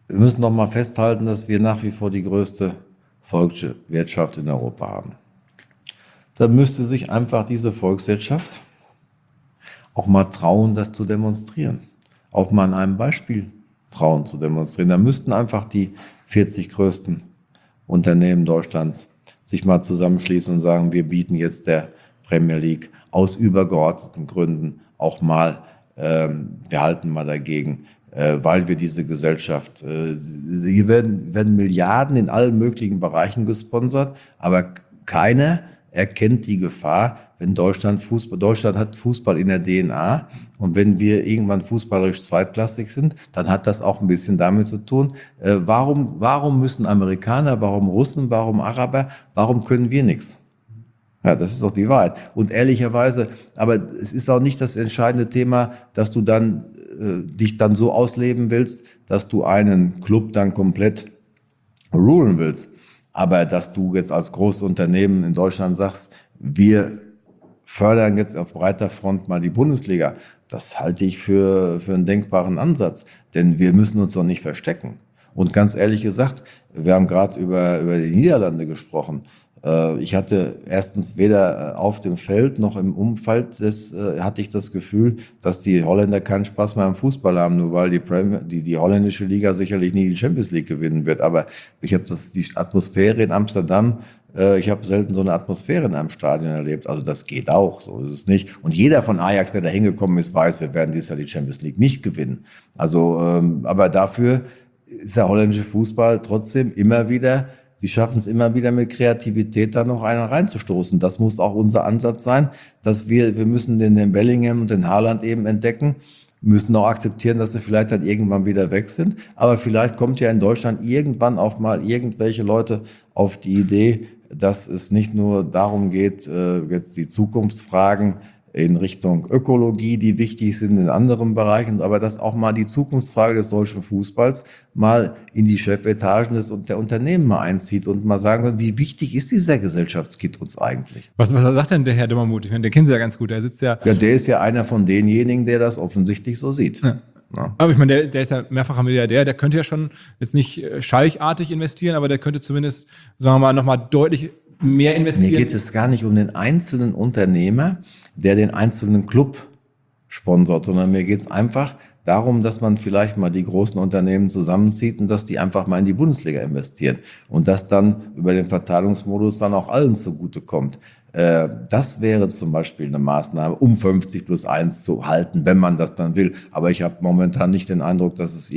wir müssen noch mal festhalten, dass wir nach wie vor die größte Volkswirtschaft in Europa haben. Da müsste sich einfach diese Volkswirtschaft auch mal trauen, das zu demonstrieren. Auch mal an einem Beispiel trauen zu demonstrieren. Da müssten einfach die 40 größten Unternehmen Deutschlands sich mal zusammenschließen und sagen, wir bieten jetzt der Premier League aus übergeordneten Gründen auch mal, wir halten mal dagegen, weil wir diese Gesellschaft, hier werden Milliarden in allen möglichen Bereichen gesponsert, aber keiner erkennt die Gefahr, wenn Deutschland hat Fußball in der DNA und wenn wir irgendwann fußballerisch zweitklassig sind, dann hat das auch ein bisschen damit zu tun, warum müssen Amerikaner, warum Russen, warum Araber, warum können wir nichts? Ja, das ist doch die Wahrheit. Und ehrlicherweise, aber es ist auch nicht das entscheidende Thema, dass du dann dich dann so ausleben willst, dass du einen Club dann komplett rulen willst. Aber dass du jetzt als großes Unternehmen in Deutschland sagst, wir fördern jetzt auf breiter Front mal die Bundesliga, das halte ich für einen denkbaren Ansatz. Denn wir müssen uns doch nicht verstecken. Und ganz ehrlich gesagt, wir haben gerade über die Niederlande gesprochen. Ich hatte erstens weder auf dem Feld noch im Umfeld hatte ich das Gefühl, dass die Holländer keinen Spaß mehr am Fußball haben, nur weil die holländische Liga sicherlich nie die Champions League gewinnen wird. Aber ich habe die Atmosphäre in Amsterdam, ich habe selten so eine Atmosphäre in einem Stadion erlebt. Also das geht auch, so ist es nicht. Und jeder von Ajax, der da hingekommen ist, weiß, wir werden dieses Jahr die Champions League nicht gewinnen. Also, aber dafür ist der holländische Fußball trotzdem immer wieder, sie schaffen es immer wieder mit Kreativität da noch einer reinzustoßen. Das muss auch unser Ansatz sein, dass wir müssen den Bellingham und den Haaland eben entdecken, müssen auch akzeptieren, dass sie vielleicht dann irgendwann wieder weg sind. Aber vielleicht kommt ja in Deutschland irgendwann auch mal irgendwelche Leute auf die Idee, dass es nicht nur darum geht, jetzt die Zukunftsfragen in Richtung Ökologie, die wichtig sind in anderen Bereichen, aber dass auch mal die Zukunftsfrage des deutschen Fußballs mal in die Chefetagen der Unternehmen mal einzieht und mal sagen kann, wie wichtig ist dieser Gesellschaftskit uns eigentlich? Was sagt denn der Herr Dümmermuth? Ich meine, der kennt Sie ja ganz gut. Der sitzt ja. Ja, der ist ja einer von denjenigen, der das offensichtlich so sieht. Ja. Ja. Aber ich meine, der ist ja mehrfacher Milliardär, der könnte ja schon jetzt nicht scheichartig investieren, aber der könnte zumindest, sagen wir mal, nochmal deutlich mehr investieren. Mir geht es gar nicht um den einzelnen Unternehmer, der den einzelnen Club sponsort, sondern mir geht es einfach darum, dass man vielleicht mal die großen Unternehmen zusammenzieht und dass die einfach mal in die Bundesliga investieren und dass dann über den Verteilungsmodus dann auch allen zugutekommt. Das wäre zum Beispiel eine Maßnahme, um 50+1 zu halten, wenn man das dann will. Aber ich habe momentan nicht den Eindruck, dass es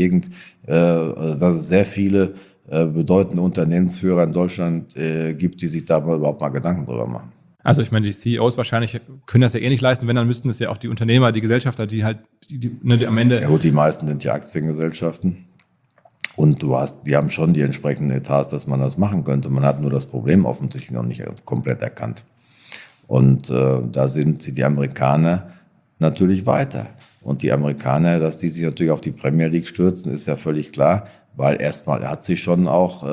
dass es sehr viele bedeutende Unternehmensführer in Deutschland gibt, die sich da überhaupt mal Gedanken drüber machen. Also ich meine, die CEOs wahrscheinlich können das ja eh nicht leisten, wenn, dann müssten es ja auch die Unternehmer, die Gesellschafter, die halt die am Ende... Ja gut, die meisten sind ja Aktiengesellschaften und die haben schon die entsprechenden Etats, dass man das machen könnte. Man hat nur das Problem offensichtlich noch nicht komplett erkannt. Und da sind die Amerikaner natürlich weiter. Und die Amerikaner, dass die sich natürlich auf die Premier League stürzen, ist ja völlig klar, weil erstmal hat sie schon auch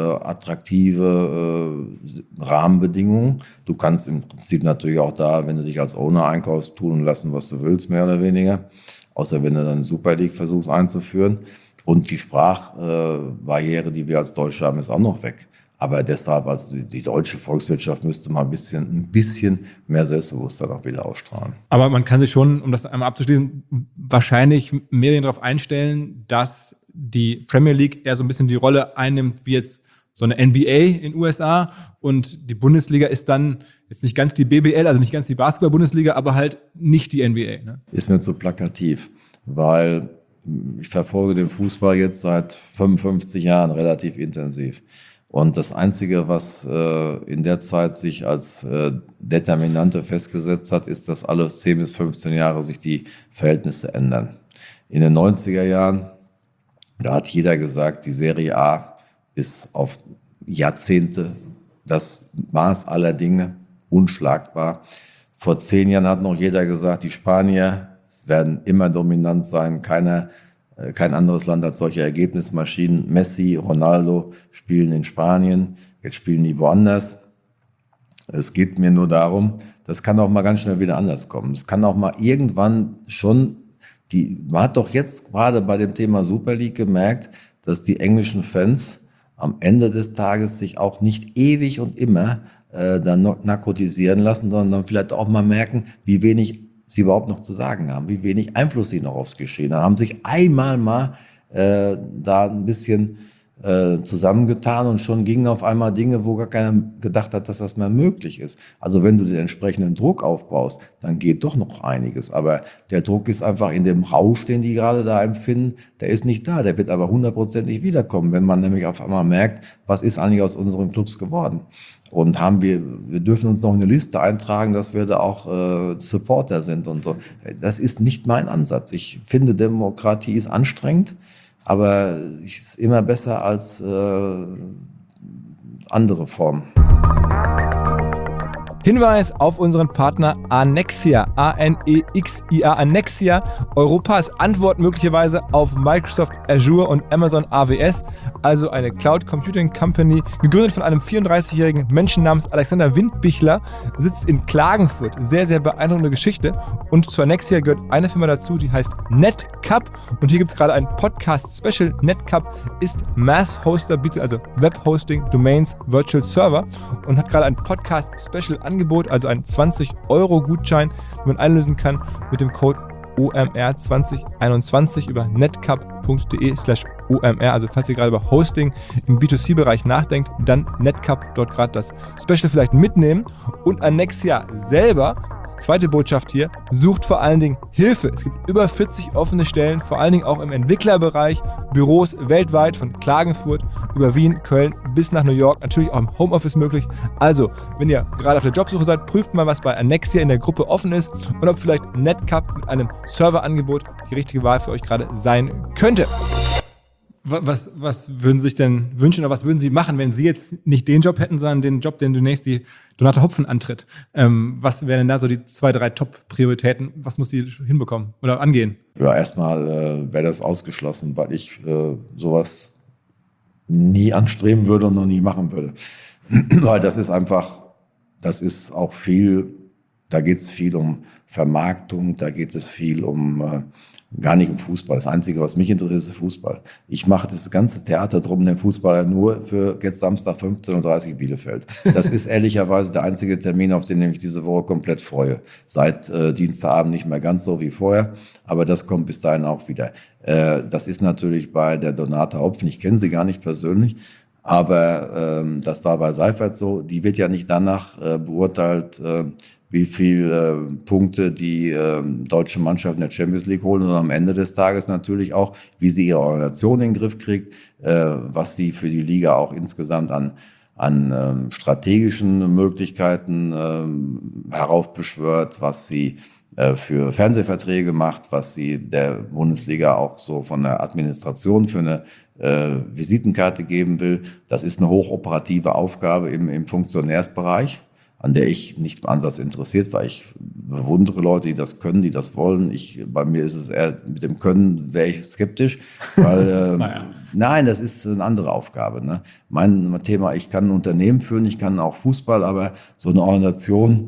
attraktive Rahmenbedingungen. Du kannst im Prinzip natürlich auch da, wenn du dich als Owner einkaufst, tun und lassen, was du willst, mehr oder weniger. Außer wenn du dann eine Super League versuchst einzuführen. Und die Sprachbarriere, die wir als Deutsche haben, ist auch noch weg. Aber deshalb, also die deutsche Volkswirtschaft müsste mal ein bisschen mehr Selbstbewusstsein auch wieder ausstrahlen. Aber man kann sich schon, um das einmal abzuschließen, wahrscheinlich mehr darauf einstellen, dass die Premier League eher so ein bisschen die Rolle einnimmt wie jetzt so eine NBA in den USA und die Bundesliga ist dann jetzt nicht ganz die BBL, also nicht ganz die Basketball-Bundesliga, aber halt nicht die NBA. Ne? Ist mir zu plakativ, weil ich verfolge den Fußball jetzt seit 55 Jahren relativ intensiv. Und das Einzige, was in der Zeit sich als Determinante festgesetzt hat, ist, dass alle 10 bis 15 Jahre sich die Verhältnisse ändern. In den 90er Jahren, da hat jeder gesagt, die Serie A ist auf Jahrzehnte das Maß aller Dinge, unschlagbar. Vor 10 Jahren hat noch jeder gesagt, die Spanier werden immer dominant sein, kein anderes Land hat solche Ergebnismaschinen. Messi, Ronaldo spielen in Spanien, jetzt spielen die woanders. Es geht mir nur darum, das kann auch mal ganz schnell wieder anders kommen. Es kann auch mal irgendwann schon, man hat doch jetzt gerade bei dem Thema Super League gemerkt, dass die englischen Fans am Ende des Tages sich auch nicht ewig und immer dann narkotisieren lassen, sondern vielleicht auch mal merken, wie wenig sie überhaupt noch zu sagen haben, wie wenig Einfluss sie noch aufs Geschehen haben. Sich einmal mal da ein bisschen zusammengetan und schon gingen auf einmal Dinge, wo gar keiner gedacht hat, dass das mal möglich ist. Also wenn du den entsprechenden Druck aufbaust, dann geht doch noch einiges. Aber der Druck ist einfach in dem Rausch, den die gerade da empfinden, der ist nicht da. Der wird aber 100%ig wiederkommen, wenn man nämlich auf einmal merkt, was ist eigentlich aus unseren Clubs geworden. Und wir dürfen uns noch eine Liste eintragen, dass wir da auch Supporter sind und so. Das ist nicht mein Ansatz. Ich finde, Demokratie ist anstrengend, aber es ist immer besser als andere Formen. Hinweis auf unseren Partner Annexia, A-N-E-X-I-A, Annexia, Europas Antwort möglicherweise auf Microsoft Azure und Amazon AWS, also eine Cloud Computing Company, gegründet von einem 34-jährigen Menschen namens Alexander Windbichler, sitzt in Klagenfurt. Sehr, sehr beeindruckende Geschichte. Und zu Annexia gehört eine Firma dazu, die heißt NetCup. Und hier gibt es gerade ein Podcast-Special. NetCup ist Mass-Hoster, bietet also Web-Hosting, Domains, Virtual Server und hat gerade ein Podcast-Special Angebot, also einen 20-Euro-Gutschein, den man einlösen kann mit dem Code OMR2021 über netcup.de/OMR. Also falls ihr gerade über Hosting im B2C-Bereich nachdenkt, dann NetCup dort gerade das Special vielleicht mitnehmen. Und Annexia selber, das zweite Botschaft hier, sucht vor allen Dingen Hilfe. Es gibt über 40 offene Stellen, vor allen Dingen auch im Entwicklerbereich, Büros weltweit von Klagenfurt über Wien, Köln bis nach New York, natürlich auch im Homeoffice möglich. Also, wenn ihr gerade auf der Jobsuche seid, prüft mal, was bei Annexia in der Gruppe offen ist und ob vielleicht NetCup mit einem Serverangebot die richtige Wahl für euch gerade sein könnte. Was würden Sie sich denn wünschen oder was würden Sie machen, wenn Sie jetzt nicht den Job hätten, sondern den Job, den demnächst die Donata Hopfen antritt? Was wären denn da so die 2, 3 Top-Prioritäten? Was muss die hinbekommen oder angehen? Ja, erstmal wäre das ausgeschlossen, weil ich sowas nie anstreben würde und noch nie machen würde. Weil das ist auch viel, da geht es viel um Vermarktung, da geht es viel gar nicht um Fußball. Das Einzige, was mich interessiert, ist Fußball. Ich mache das ganze Theater drum, den Fußballer nur für jetzt Samstag 15.30 Uhr Bielefeld. Das ist ehrlicherweise der einzige Termin, auf den ich mich diese Woche komplett freue. Seit Dienstagabend nicht mehr ganz so wie vorher, aber das kommt bis dahin auch wieder. Das ist natürlich bei der Donata Hopfen, ich kenne sie gar nicht persönlich, aber das war bei Seifert so. Die wird ja nicht danach beurteilt, wie viele Punkte die deutsche Mannschaft in der Champions League holen, sondern am Ende des Tages natürlich auch, wie sie ihre Organisation in den Griff kriegt, was sie für die Liga auch insgesamt an strategischen Möglichkeiten heraufbeschwört, was sie für Fernsehverträge macht, was sie der Bundesliga auch so von der Administration für eine Visitenkarte geben will. Das ist eine hochoperative Aufgabe im Funktionärsbereich, an der ich nicht im Ansatz interessiert, weil ich bewundere Leute, die das können, die das wollen. Bei mir ist es eher, mit dem Können wäre ich skeptisch, weil nein, das ist eine andere Aufgabe. Ne? Mein Thema, ich kann ein Unternehmen führen, ich kann auch Fußball, aber so eine Organisation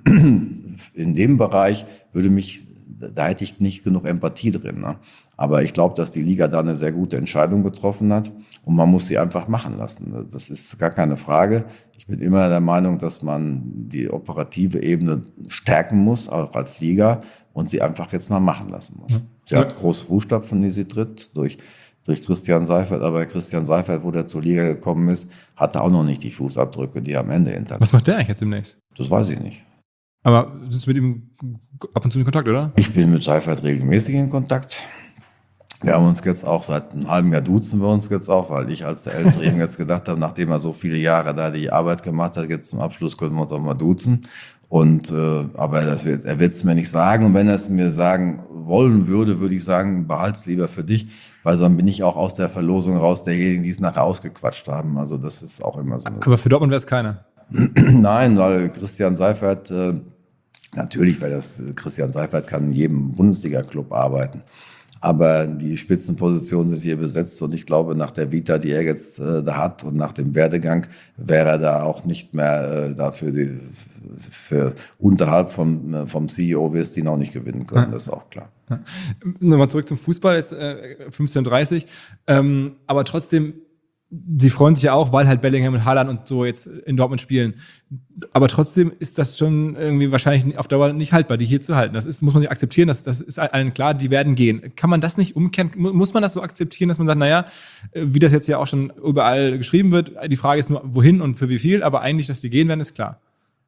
in dem Bereich da hätte ich nicht genug Empathie drin. Ne? Aber ich glaube, dass die Liga da eine sehr gute Entscheidung getroffen hat und man muss sie einfach machen lassen. Das ist gar keine Frage. Ich bin immer der Meinung, dass man die operative Ebene stärken muss, auch als Liga, und sie einfach jetzt mal machen lassen muss. Sie hat große Fußstapfen, die sie tritt, durch Christian Seifert, aber Christian Seifert, wo der zur Liga gekommen ist, hatte auch noch nicht die Fußabdrücke, die er am Ende hinterlässt. Was macht der eigentlich jetzt demnächst? Das weiß ich nicht. Aber sind Sie mit ihm ab und zu in Kontakt, oder? Ich bin mit Seifert regelmäßig in Kontakt. Wir haben uns jetzt auch seit einem halben Jahr duzen wir uns jetzt auch, weil ich als der Ältere eben jetzt gedacht habe, nachdem er so viele Jahre da die Arbeit gemacht hat, jetzt zum Abschluss können wir uns auch mal duzen. Aber er wird es mir nicht sagen. Und wenn er es mir sagen wollen würde, würde ich sagen, behalt's lieber für dich, weil dann bin ich auch aus der Verlosung raus, derjenigen, die es nachher ausgequatscht haben. Also das ist auch immer so. Aber für Dortmund wäre es keiner. Nein, weil Christian Seifert, natürlich, Christian Seifert kann in jedem Bundesliga-Club arbeiten. Aber die Spitzenpositionen sind hier besetzt und ich glaube, nach der Vita, die er jetzt da hat und nach dem Werdegang, wäre er da auch nicht mehr für unterhalb vom CEO wirst du ihn auch nicht gewinnen können, das ist auch klar. Ja. Nochmal zurück zum Fußball, jetzt 15:30 aber trotzdem, sie freuen sich ja auch, weil halt Bellingham und Haaland und so jetzt in Dortmund spielen. Aber trotzdem ist das schon irgendwie wahrscheinlich auf Dauer nicht haltbar, die hier zu halten. Das muss man sich akzeptieren, das ist allen klar, die werden gehen. Kann man das nicht umkehren? Muss man das so akzeptieren, dass man sagt, naja, wie das jetzt ja auch schon überall geschrieben wird, die Frage ist nur, wohin und für wie viel, aber eigentlich, dass die gehen werden, ist klar.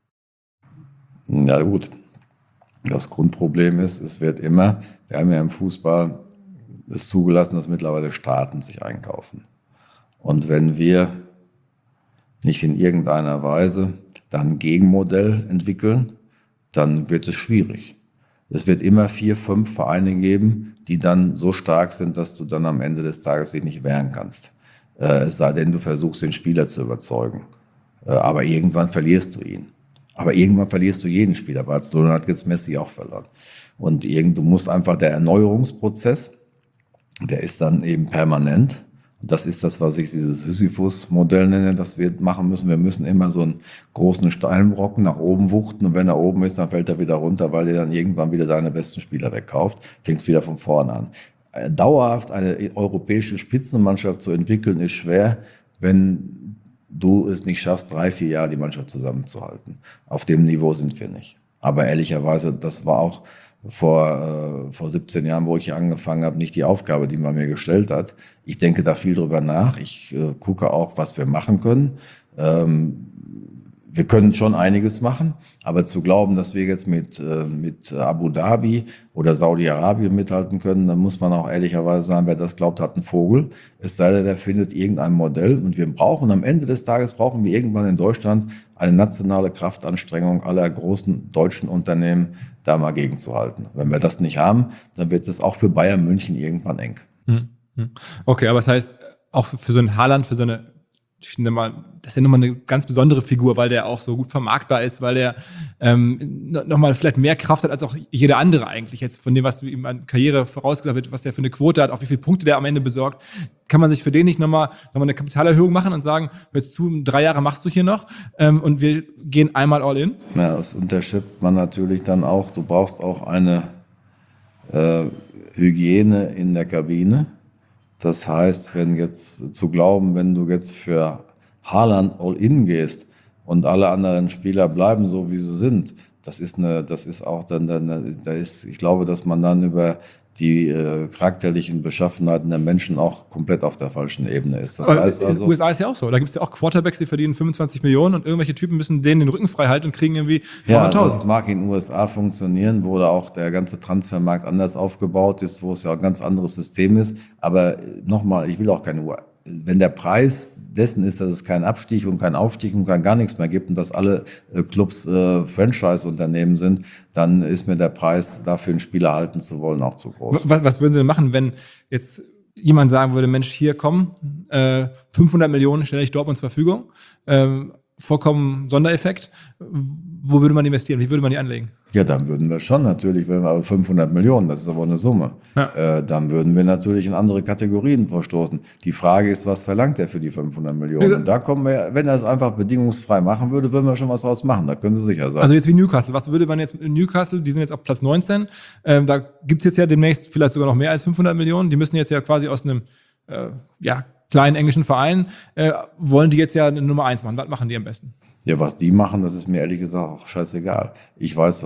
Na gut, das Grundproblem ist, es wird immer, wir haben ja im Fußball es zugelassen, dass mittlerweile Staaten sich einkaufen. Und wenn wir nicht in irgendeiner Weise dann ein Gegenmodell entwickeln, dann wird es schwierig. Es wird immer 4, 5 Vereine geben, die dann so stark sind, dass du dann am Ende des Tages dich nicht wehren kannst. Es sei denn, du versuchst, den Spieler zu überzeugen. Aber irgendwann verlierst du ihn. Aber irgendwann verlierst du jeden Spieler. Barcelona hat jetzt Messi auch verloren. Und du musst einfach, der Erneuerungsprozess, der ist dann eben permanent. Das ist das, was ich dieses Sisyphus-Modell nenne, das wir machen müssen. Wir müssen immer so einen großen Steinbrocken nach oben wuchten und wenn er oben ist, dann fällt er wieder runter, weil ihr dann irgendwann wieder deine besten Spieler wegkauft. Fängst wieder von vorne an. Dauerhaft eine europäische Spitzenmannschaft zu entwickeln, ist schwer, wenn du es nicht schaffst, 3, 4 Jahre die Mannschaft zusammenzuhalten. Auf dem Niveau sind wir nicht. Aber ehrlicherweise, das war auch vor 17 Jahren, wo ich hier angefangen habe, nicht die Aufgabe, die man mir gestellt hat. Ich denke da viel drüber nach. Ich gucke auch, was wir machen können. Wir können schon einiges machen, aber zu glauben, dass wir jetzt mit Abu Dhabi oder Saudi-Arabien mithalten können, dann muss man auch ehrlicherweise sagen, wer das glaubt, hat einen Vogel. Es sei denn, der findet irgendein Modell und wir brauchen am Ende des Tages irgendwann in Deutschland eine nationale Kraftanstrengung aller großen deutschen Unternehmen, da mal gegenzuhalten. Wenn wir das nicht haben, dann wird es auch für Bayern München irgendwann eng. Okay, aber das heißt, auch für so einen Haaland, für so eine, ich finde mal, das ist ja nochmal eine ganz besondere Figur, weil der auch so gut vermarktbar ist, weil der nochmal vielleicht mehr Kraft hat als auch jeder andere eigentlich jetzt von dem, was ihm an Karriere vorausgesagt wird, was der für eine Quote hat, auch wie viele Punkte der am Ende besorgt. Kann man sich für den nicht nochmal eine Kapitalerhöhung machen und sagen, hör zu, 3 Jahre machst du hier noch und wir gehen einmal all in? Na, das unterschätzt man natürlich dann auch. Du brauchst auch eine Hygiene in der Kabine. Das heißt, wenn du jetzt für Haaland all-in gehst und alle anderen Spieler bleiben so, wie sie sind, ich glaube, dass man dann über die charakterlichen Beschaffenheiten der Menschen auch komplett auf der falschen Ebene ist. Das heißt also, in den USA ist ja auch so. Da gibt es ja auch Quarterbacks, die verdienen 25 Millionen und irgendwelche Typen müssen denen den Rücken frei halten und kriegen irgendwie 400.000. Ja, das mag in den USA funktionieren, wo da auch der ganze Transfermarkt anders aufgebaut ist, wo es ja ein ganz anderes System ist. Aber nochmal, ich will auch keine Uhr. Wenn der Preis dessen ist, dass es keinen Abstieg und keinen Aufstieg und gar nichts mehr gibt und dass alle Clubs Franchise-Unternehmen sind, dann ist mir der Preis, dafür einen Spieler halten zu wollen, auch zu groß. Was würden Sie denn machen, wenn jetzt jemand sagen würde, Mensch, hier komm, 500 Millionen stelle ich Dortmund zur Verfügung, vollkommen Sondereffekt, wo würde man investieren, wie würde man die anlegen? Ja, dann würden wir schon natürlich, wenn wir aber 500 Millionen, das ist aber eine Summe, dann würden wir natürlich in andere Kategorien verstoßen. Die Frage ist, was verlangt er für die 500 Millionen? Und da kommen wir, wenn er es einfach bedingungsfrei machen würde, würden wir schon was draus machen, da können Sie sicher sein. Also jetzt wie Newcastle, was würde man jetzt in Newcastle, die sind jetzt auf Platz 19, da gibt's jetzt ja demnächst vielleicht sogar noch mehr als 500 Millionen, die müssen jetzt ja quasi aus einem, kleinen englischen Verein, wollen die jetzt ja eine Nummer 1 machen. Was machen die am besten? Ja, was die machen, das ist mir ehrlich gesagt auch scheißegal. Ich weiß,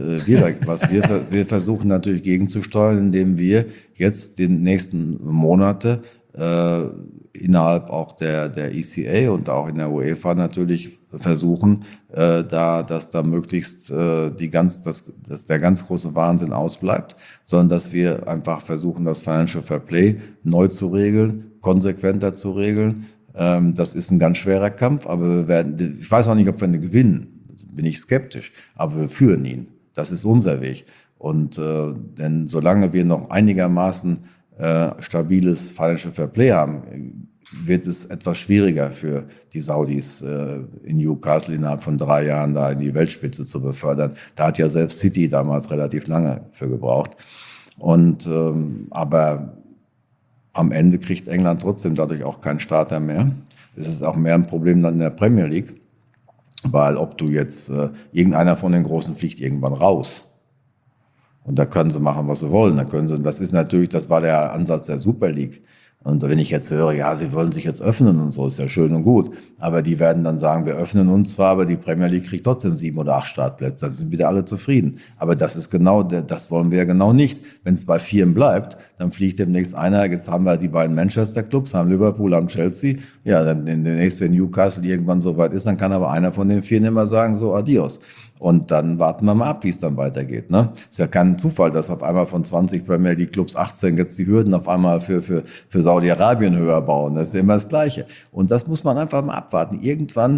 wir versuchen natürlich gegenzusteuern, indem wir jetzt die nächsten Monate innerhalb auch der ECA und auch in der UEFA natürlich versuchen, dass da möglichst dass der ganz große Wahnsinn ausbleibt, sondern dass wir einfach versuchen, das Financial Fair Play neu zu regeln, konsequenter zu regeln. Das ist ein ganz schwerer Kampf, aber ich weiß auch nicht, ob wir ihn gewinnen, bin ich skeptisch, aber wir führen ihn. Das ist unser Weg. Und denn solange wir noch einigermaßen stabiles Financial Fair Play haben, wird es etwas schwieriger für die Saudis in Newcastle innerhalb von 3 Jahren da in die Weltspitze zu befördern. Da hat ja selbst City damals relativ lange für gebraucht. Und aber am Ende kriegt England trotzdem dadurch auch keinen Starter mehr. Es ist auch mehr ein Problem dann in der Premier League, weil ob du jetzt, irgendeiner von den Großen fliegt irgendwann raus. Und da können sie machen, was sie wollen. Das war der Ansatz der Super League. Und wenn ich jetzt höre, ja, sie wollen sich jetzt öffnen und so, ist ja schön und gut. Aber die werden dann sagen, wir öffnen uns zwar, aber die Premier League kriegt trotzdem 7 oder 8 Startplätze. Dann sind wieder alle zufrieden. Aber das wollen wir ja genau nicht. Wenn es bei 4 bleibt, dann fliegt demnächst einer. Jetzt haben wir die beiden Manchester-Clubs, haben Liverpool, haben Chelsea. Ja, dann demnächst, wenn Newcastle irgendwann so weit ist, dann kann aber einer von den 4 immer sagen, so adios. Und dann warten wir mal ab, wie es dann weitergeht. Ne? Ist ja kein Zufall, dass auf einmal von 20 Premier League Clubs 18 jetzt die Hürden auf einmal für Saudi-Arabien höher bauen. Das ist immer das Gleiche. Und das muss man einfach mal abwarten. Irgendwann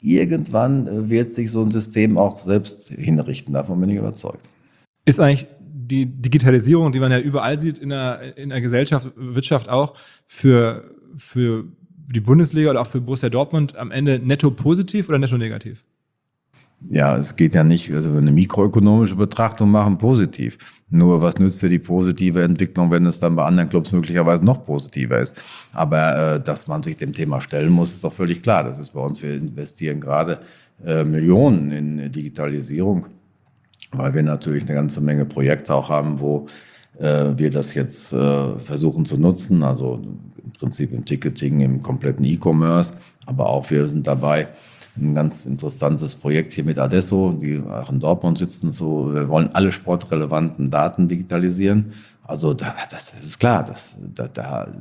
wird sich so ein System auch selbst hinrichten. Davon bin ich überzeugt. Ist eigentlich die Digitalisierung, die man ja überall sieht in der Gesellschaft, Wirtschaft auch, für die Bundesliga oder auch für Borussia Dortmund am Ende netto positiv oder netto negativ? Ja, es geht ja nicht, also eine mikroökonomische Betrachtung machen, positiv. Nur was nützt dir die positive Entwicklung, wenn es dann bei anderen Clubs möglicherweise noch positiver ist? Aber dass man sich dem Thema stellen muss, ist doch völlig klar. Das ist bei uns, wir investieren gerade Millionen in Digitalisierung, weil wir natürlich eine ganze Menge Projekte auch haben, wo wir das jetzt versuchen zu nutzen. Also im Prinzip im Ticketing, im kompletten E-Commerce, aber auch wir sind dabei, ein ganz interessantes Projekt hier mit Adesso, die auch in Dortmund sitzen. So, wir wollen alle sportrelevanten Daten digitalisieren. Also das ist klar, von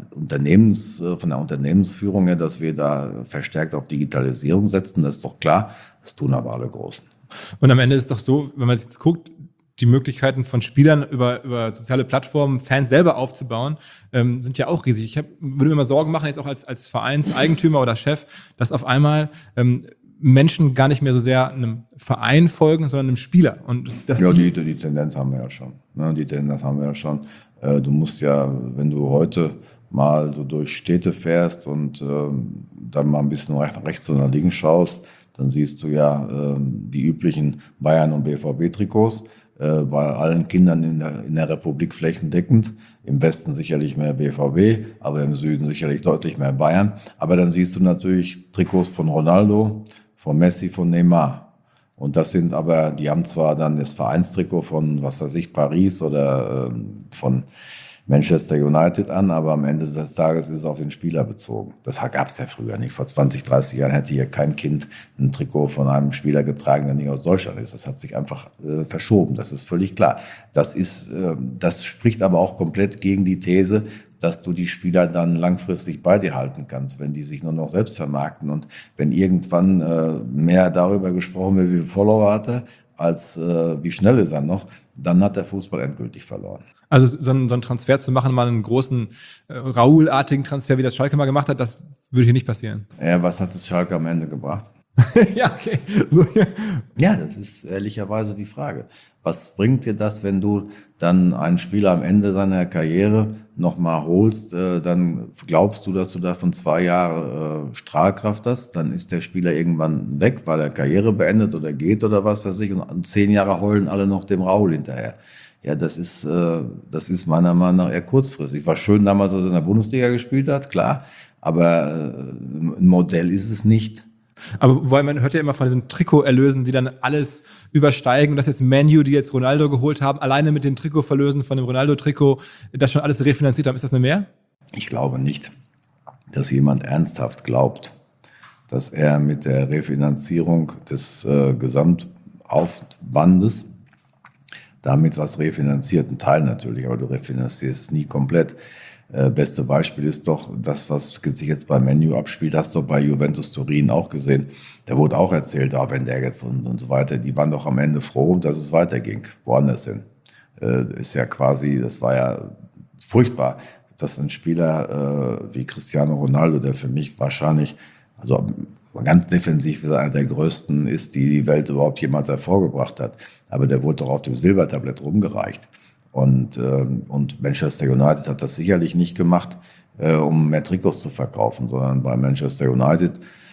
der Unternehmensführung her, dass wir da verstärkt auf Digitalisierung setzen, das ist doch klar. Das tun aber alle Großen. Und am Ende ist es doch so, wenn man sich jetzt guckt, die Möglichkeiten von Spielern über soziale Plattformen, Fans selber aufzubauen, sind ja auch riesig. Ich würde mir immer Sorgen machen, jetzt auch als Vereinseigentümer oder Chef, dass auf einmal Menschen gar nicht mehr so sehr einem Verein folgen, sondern einem Spieler. Und die Tendenz haben wir ja schon. Du musst ja, wenn du heute mal so durch Städte fährst und dann mal ein bisschen rechts oder links schaust, dann siehst du ja die üblichen Bayern- und BVB-Trikots. Bei allen Kindern in der Republik flächendeckend. Im Westen sicherlich mehr BVB, aber im Süden sicherlich deutlich mehr Bayern. Aber dann siehst du natürlich Trikots von Ronaldo, von Messi, von Neymar. Und die haben zwar dann das Vereinstrikot von, Paris oder von Manchester United an, aber am Ende des Tages ist es auf den Spieler bezogen. Das gab es ja früher nicht. Vor 20, 30 Jahren hätte hier kein Kind ein Trikot von einem Spieler getragen, der nicht aus Deutschland ist. Das hat sich einfach verschoben, das ist völlig klar. Das spricht aber auch komplett gegen die These, dass du die Spieler dann langfristig bei dir halten kannst, wenn die sich nur noch selbst vermarkten. Und wenn irgendwann mehr darüber gesprochen wird, wie viele Follower hat er, als wie schnell ist er noch, dann hat der Fußball endgültig verloren. Also so einen Transfer zu machen, mal einen großen Raoul-artigen Transfer, wie das Schalke mal gemacht hat, das würde hier nicht passieren. Ja, was hat das Schalke am Ende gebracht? Ja, okay. So, ja. Ja, das ist ehrlicherweise die Frage. Was bringt dir das, wenn du dann einen Spieler am Ende seiner Karriere nochmal holst, dann glaubst du, dass du davon 2 Jahre Strahlkraft hast, dann ist der Spieler irgendwann weg, weil er Karriere beendet oder geht oder was weiß ich, und 10 Jahre heulen alle noch dem Raoul hinterher. Ja, das ist meiner Meinung nach eher kurzfristig. War schön damals, als er in der Bundesliga gespielt hat, klar, aber ein Modell ist es nicht. Aber weil man hört ja immer von diesen Trikoterlösen, die dann alles übersteigen, und dass jetzt Man U, die jetzt Ronaldo geholt haben, alleine mit den Trikotverlösen von dem Ronaldo-Trikot, das schon alles refinanziert haben. Ist das eine Mehr? Ich glaube nicht, dass jemand ernsthaft glaubt, dass er mit der Refinanzierung des Gesamtaufwandes damit was refinanziert, ein Teil natürlich, aber du refinanzierst es nie komplett. Beste Beispiel ist doch das, was sich jetzt bei Man U abspielt, hast du bei Juventus Turin auch gesehen. Da wurde auch erzählt, wenn der jetzt und so weiter, die waren doch am Ende froh, dass es weiterging, woanders hin. Das war ja furchtbar, dass ein Spieler wie Cristiano Ronaldo, der für mich wahrscheinlich, also ganz defensiv gesagt, einer der größten ist, die die Welt überhaupt jemals hervorgebracht hat. Aber der wurde doch auf dem Silbertablett rumgereicht. Und Manchester United hat das sicherlich nicht gemacht, um mehr Trikots zu verkaufen, sondern bei Manchester United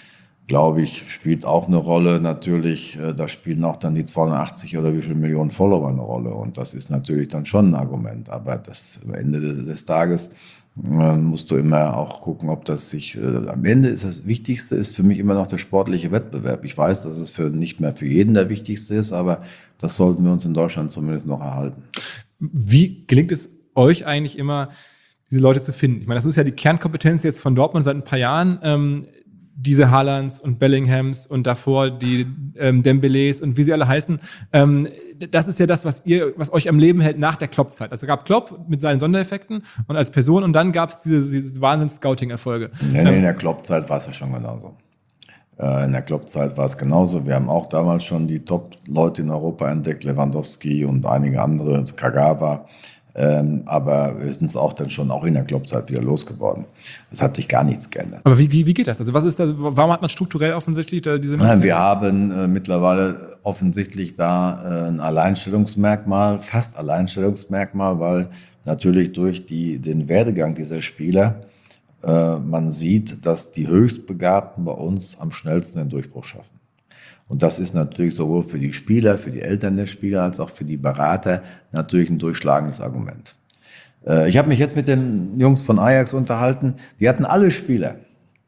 glaube ich, spielt auch eine Rolle. Natürlich, da spielen auch dann die 280 oder wie viele Millionen Follower eine Rolle. Und das ist natürlich dann schon ein Argument. Aber das am Ende des Tages musst du immer auch gucken, ob das sich, am Ende ist das Wichtigste, ist für mich immer noch der sportliche Wettbewerb. Ich weiß, dass es nicht mehr für jeden der wichtigste ist, aber das sollten wir uns in Deutschland zumindest noch erhalten. Wie gelingt es euch eigentlich immer, diese Leute zu finden? Ich meine, das ist ja die Kernkompetenz jetzt von Dortmund seit ein paar Jahren, diese Haalands und Bellinghams und davor die Dembélés und wie sie alle heißen. Das ist ja das, was euch am Leben hält nach der Klopp-Zeit. Also es gab Klopp mit seinen Sondereffekten und als Person und dann gab es diese Wahnsinns-Scouting-Erfolge. Nee, in der Klopp-Zeit war es ja schon genauso. In der Klopp-Zeit war es genauso. Wir haben auch damals schon die Top-Leute in Europa entdeckt, Lewandowski und einige andere, Kagawa. Aber wir sind es auch dann schon auch in der Klopp-Zeit wieder losgeworden. Es hat sich gar nichts geändert. Aber wie geht das? Also was ist da, warum hat man strukturell offensichtlich da diese Nein, wir haben mittlerweile offensichtlich da ein Alleinstellungsmerkmal, fast Alleinstellungsmerkmal, weil natürlich durch den Werdegang dieser Spieler man sieht, dass die Höchstbegabten bei uns am schnellsten den Durchbruch schaffen. Und das ist natürlich sowohl für die Spieler, für die Eltern der Spieler, als auch für die Berater natürlich ein durchschlagendes Argument. Ich habe mich jetzt mit den Jungs von Ajax unterhalten. Die hatten alle Spieler,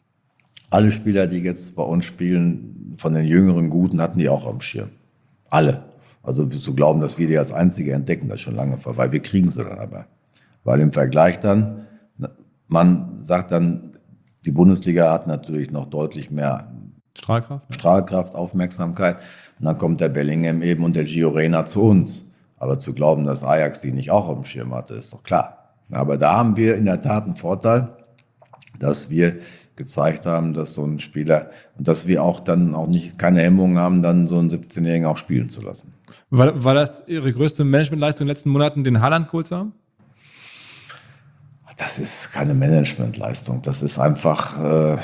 die jetzt bei uns spielen, von den jüngeren Guten, hatten die auch am Schirm. Alle. Also zu glauben, dass wir die als Einzige entdecken, das ist schon lange vorbei. Wir kriegen sie dann aber. Weil im Vergleich dann, man sagt dann, die Bundesliga hat natürlich noch deutlich mehr Strahlkraft, Aufmerksamkeit. Und dann kommt der Bellingham eben und der Gio Reyna zu uns. Aber zu glauben, dass Ajax die nicht auch auf dem Schirm hatte, ist doch klar. Aber da haben wir in der Tat einen Vorteil, dass wir gezeigt haben, dass so ein Spieler und dass wir auch dann auch nicht keine Hemmungen haben, dann so einen 17-Jährigen auch spielen zu lassen. War das Ihre größte Managementleistung in den letzten Monaten, den Haaland geholt zu haben? Das ist keine Managementleistung. Das ist einfach...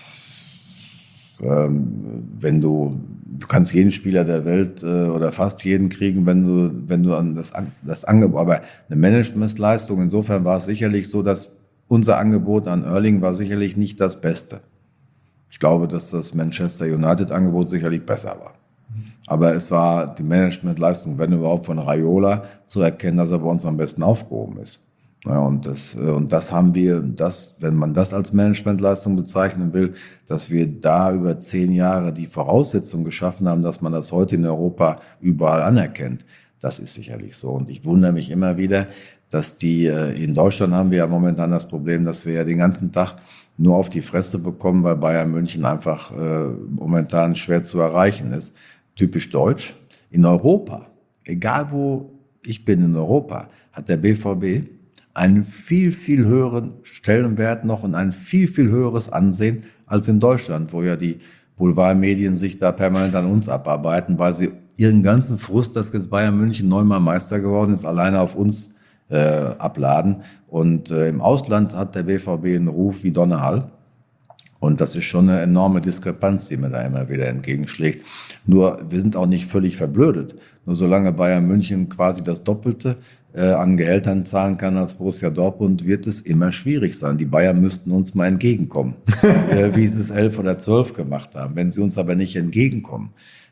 wenn du kannst jeden Spieler der Welt oder fast jeden kriegen, wenn du an das Angebot, aber eine Managementleistung, insofern war es sicherlich so, dass unser Angebot an Erling war sicherlich nicht das Beste. Ich glaube, dass das Manchester United Angebot sicherlich besser war. Aber es war die Managementleistung, wenn überhaupt, von Raiola zu erkennen, dass er bei uns am besten aufgehoben ist. Ja, und das haben wir, wenn man das als Managementleistung bezeichnen will, dass wir da über 10 Jahre die Voraussetzungen geschaffen haben, dass man das heute in Europa überall anerkennt. Das ist sicherlich so. Und ich wundere mich immer wieder, dass in Deutschland haben wir ja momentan das Problem, dass wir ja den ganzen Tag nur auf die Fresse bekommen, weil Bayern München einfach momentan schwer zu erreichen ist. Typisch deutsch. In Europa, egal wo ich bin in Europa, hat der BVB einen viel, viel höheren Stellenwert noch und ein viel, viel höheres Ansehen als in Deutschland, wo ja die Boulevardmedien sich da permanent an uns abarbeiten, weil sie ihren ganzen Frust, dass jetzt Bayern München 9-mal Meister geworden ist, alleine auf uns abladen. Und im Ausland hat der BVB einen Ruf wie Donnerhall. Und das ist schon eine enorme Diskrepanz, die mir da immer wieder entgegenschlägt. Nur, wir sind auch nicht völlig verblödet. Nur solange Bayern München quasi das Doppelte an Gehältern zahlen kann als Borussia Dortmund, wird es immer schwierig sein. Die Bayern müssten uns mal entgegenkommen, wie sie es 11 oder 12 gemacht haben. Wenn sie uns aber nicht entgegenkommen,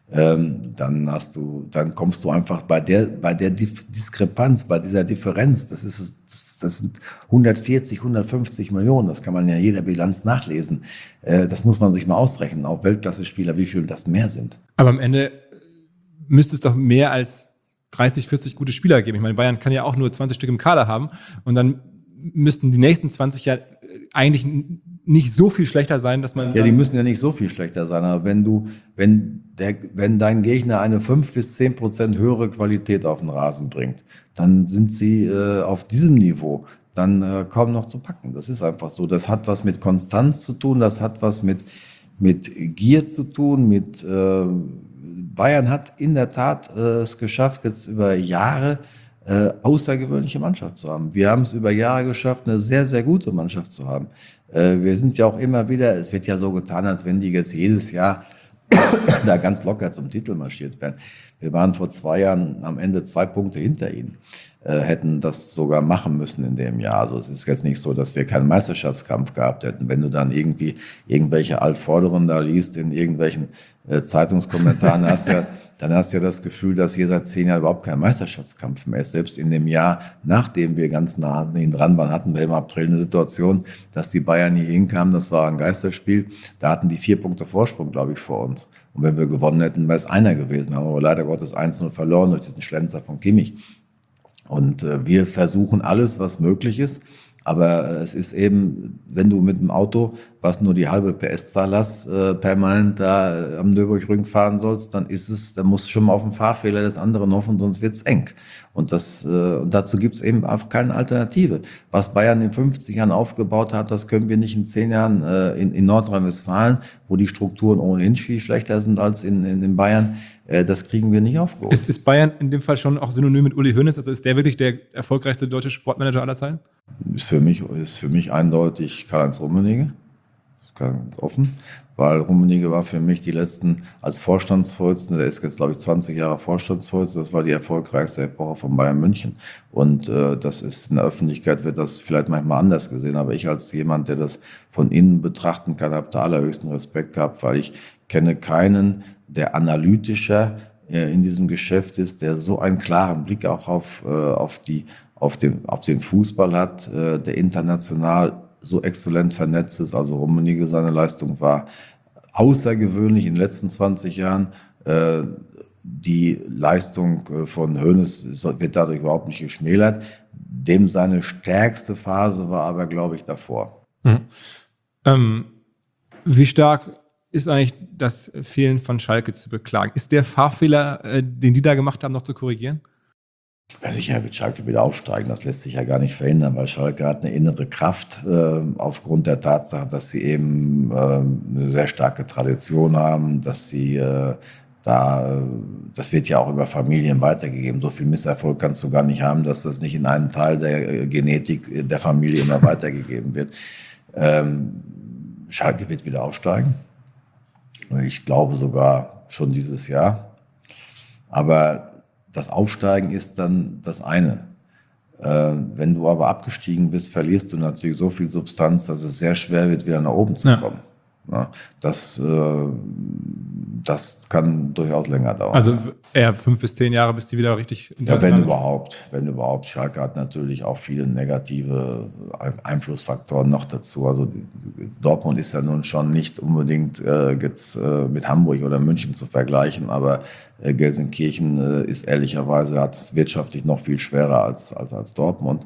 dann kommst du einfach bei der Diskrepanz, bei dieser Differenz, das sind 140, 150 Millionen, das kann man ja in jeder Bilanz nachlesen. Das muss man sich mal ausrechnen, auf Weltklasse-Spieler, wie viel das mehr sind. Aber am Ende müsste es doch mehr als 30, 40 gute Spieler geben. Ich meine, Bayern kann ja auch nur 20 Stück im Kader haben und dann müssten die nächsten 20 ja eigentlich nicht so viel schlechter sein, dass man... Ja, die müssen ja nicht so viel schlechter sein, aber wenn dein Gegner eine 5-10% höhere Qualität auf den Rasen bringt, dann sind sie auf diesem Niveau dann kaum noch zu packen. Das ist einfach so. Das hat was mit Konstanz zu tun, das hat was mit Gier zu tun, Bayern hat in der Tat es geschafft, jetzt über Jahre außergewöhnliche Mannschaft zu haben. Wir haben es über Jahre geschafft, eine sehr, sehr gute Mannschaft zu haben. Wir sind ja auch immer wieder, es wird ja so getan, als wenn die jetzt jedes Jahr da ganz locker zum Titel marschiert wären. Wir waren vor 2 Jahren am Ende 2 Punkte hinter ihnen, hätten das sogar machen müssen in dem Jahr. Also es ist jetzt nicht so, dass wir keinen Meisterschaftskampf gehabt hätten. Wenn du dann irgendwie irgendwelche Altvorderen da liest in irgendwelchen Zeitungskommentaren, dann hast du ja das Gefühl, dass hier seit 10 Jahren überhaupt kein Meisterschaftskampf mehr ist. Selbst in dem Jahr, nachdem wir ganz nah an ihnen dran waren, hatten wir im April eine Situation, dass die Bayern hier hinkamen. Das war ein Geisterspiel. Da hatten die 4 Punkte Vorsprung, glaube ich, vor uns. Und wenn wir gewonnen hätten, wäre es einer gewesen. Wir haben aber leider Gottes 1-0 verloren durch den Schlenzer von Kimmich. Und wir versuchen alles, was möglich ist. Aber es ist eben, wenn du mit dem Auto, was nur die halbe PS-Zahl hast, permanent da am Nürburgring fahren sollst, dann musst du schon mal auf den Fahrfehler des anderen hoffen, sonst wird's eng. Und dazu gibt's eben einfach keine Alternative. Was Bayern in 50 Jahren aufgebaut hat, das können wir nicht in 10 Jahren in Nordrhein-Westfalen, wo die Strukturen ohnehin viel schlechter sind als in Bayern. Das kriegen wir nicht aufgeholt. Ist Bayern in dem Fall schon auch synonym mit Uli Hoeneß? Also ist der wirklich der erfolgreichste deutsche Sportmanager aller Zeiten? Ist für mich eindeutig Karl-Heinz Rummenigge. Ganz offen, weil Rummenigge war für mich die letzten als Vorstandsvorsitzender, der ist jetzt glaube ich 20 Jahre Vorstandsvorsitzender, das war die erfolgreichste Epoche von Bayern München. Und das ist in der Öffentlichkeit, wird das vielleicht manchmal anders gesehen, aber ich als jemand, der das von innen betrachten kann, habe da allerhöchsten Respekt gehabt, weil ich kenne keinen, der analytischer in diesem Geschäft ist, der so einen klaren Blick auch auf den Fußball hat, der international so exzellent vernetzt ist. Also Rummenigge, seine Leistung war außergewöhnlich in den letzten 20 Jahren. Die Leistung von Hoeneß wird dadurch überhaupt nicht geschmälert. Dem seine stärkste Phase war aber, glaube ich, davor. Wie stark ist eigentlich das Fehlen von Schalke zu beklagen? Ist der Fahrfehler, den die da gemacht haben, noch zu korrigieren? Ja, sicher wird Schalke wieder aufsteigen. Das lässt sich ja gar nicht verhindern, weil Schalke hat eine innere Kraft aufgrund der Tatsache, dass sie eben eine sehr starke Tradition haben, dass sie das wird ja auch über Familien weitergegeben. So viel Misserfolg kannst du gar nicht haben, dass das nicht in einem Teil der Genetik der Familie immer weitergegeben wird. Schalke wird wieder aufsteigen. Ich glaube sogar schon dieses Jahr. Aber das Aufsteigen ist dann das eine. Wenn du aber abgestiegen bist, verlierst du natürlich so viel Substanz, dass es sehr schwer wird, wieder nach oben zu kommen. Ja, das kann durchaus länger dauern. Also eher 5 bis 10 Jahre, bis die wieder richtig... Ja, wenn überhaupt. Schalke hat natürlich auch viele negative Einflussfaktoren noch dazu. Also Dortmund ist ja nun schon nicht unbedingt jetzt mit Hamburg oder München zu vergleichen, aber Gelsenkirchen ist ehrlicherweise, hat es wirtschaftlich noch viel schwerer als Dortmund.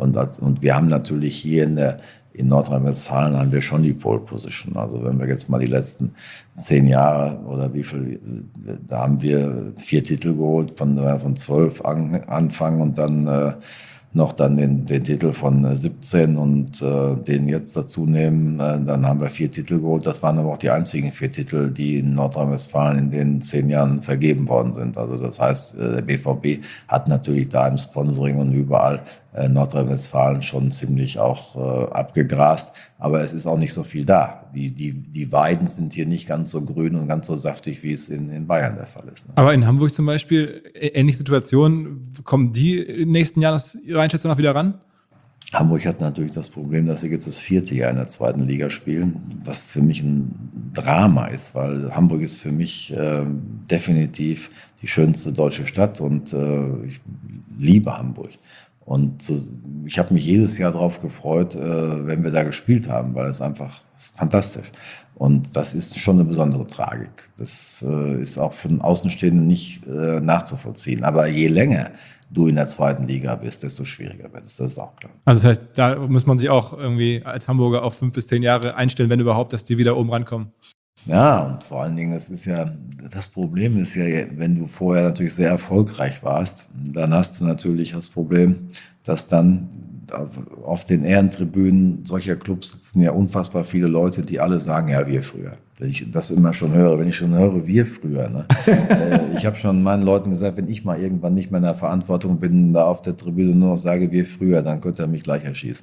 Und wir haben natürlich hier in Nordrhein-Westfalen haben wir schon die Pole Position. Also wenn wir jetzt mal die letzten 10 Jahre oder wie viel, da haben wir 4 Titel geholt, von 12 anfangen und dann noch den Titel von 17 und den jetzt dazu nehmen, dann haben wir 4 Titel geholt. Das waren aber auch die einzigen 4 Titel, die in Nordrhein-Westfalen in den 10 Jahren vergeben worden sind. Also das heißt, der BVB hat natürlich da im Sponsoring und überall Nordrhein-Westfalen schon ziemlich auch abgegrast. Aber es ist auch nicht so viel da. Die Weiden sind hier nicht ganz so grün und ganz so saftig, wie es in Bayern der Fall ist. Ne? Aber in Hamburg zum Beispiel, ähnliche Situationen, kommen die in den nächsten Jahren aus Ihrer Einschätzung noch wieder ran? Hamburg hat natürlich das Problem, dass sie jetzt das 4. Jahr in der 2. Liga spielen, was für mich ein Drama ist, weil Hamburg ist für mich definitiv die schönste deutsche Stadt und ich liebe Hamburg. Und ich habe mich jedes Jahr darauf gefreut, wenn wir da gespielt haben, weil es einfach fantastisch. Und das ist schon eine besondere Tragik. Das ist auch für den Außenstehenden nicht nachzuvollziehen. Aber je länger du in der 2. Liga bist, desto schwieriger wird es. Das ist auch klar. Also das heißt, da muss man sich auch irgendwie als Hamburger auf 5 bis 10 Jahre einstellen, wenn überhaupt, dass die wieder oben rankommen. Ja, und vor allen Dingen, das Problem ist ja, wenn du vorher natürlich sehr erfolgreich warst, dann hast du natürlich das Problem, dass dann auf den Ehrentribünen solcher Clubs sitzen ja unfassbar viele Leute, die alle sagen, ja, wir früher. Wenn ich das immer schon höre, wir früher. Ne? Ich habe schon meinen Leuten gesagt, wenn ich mal irgendwann nicht mehr in der Verantwortung bin, da auf der Tribüne nur noch sage, wir früher, dann könnt ihr mich gleich erschießen.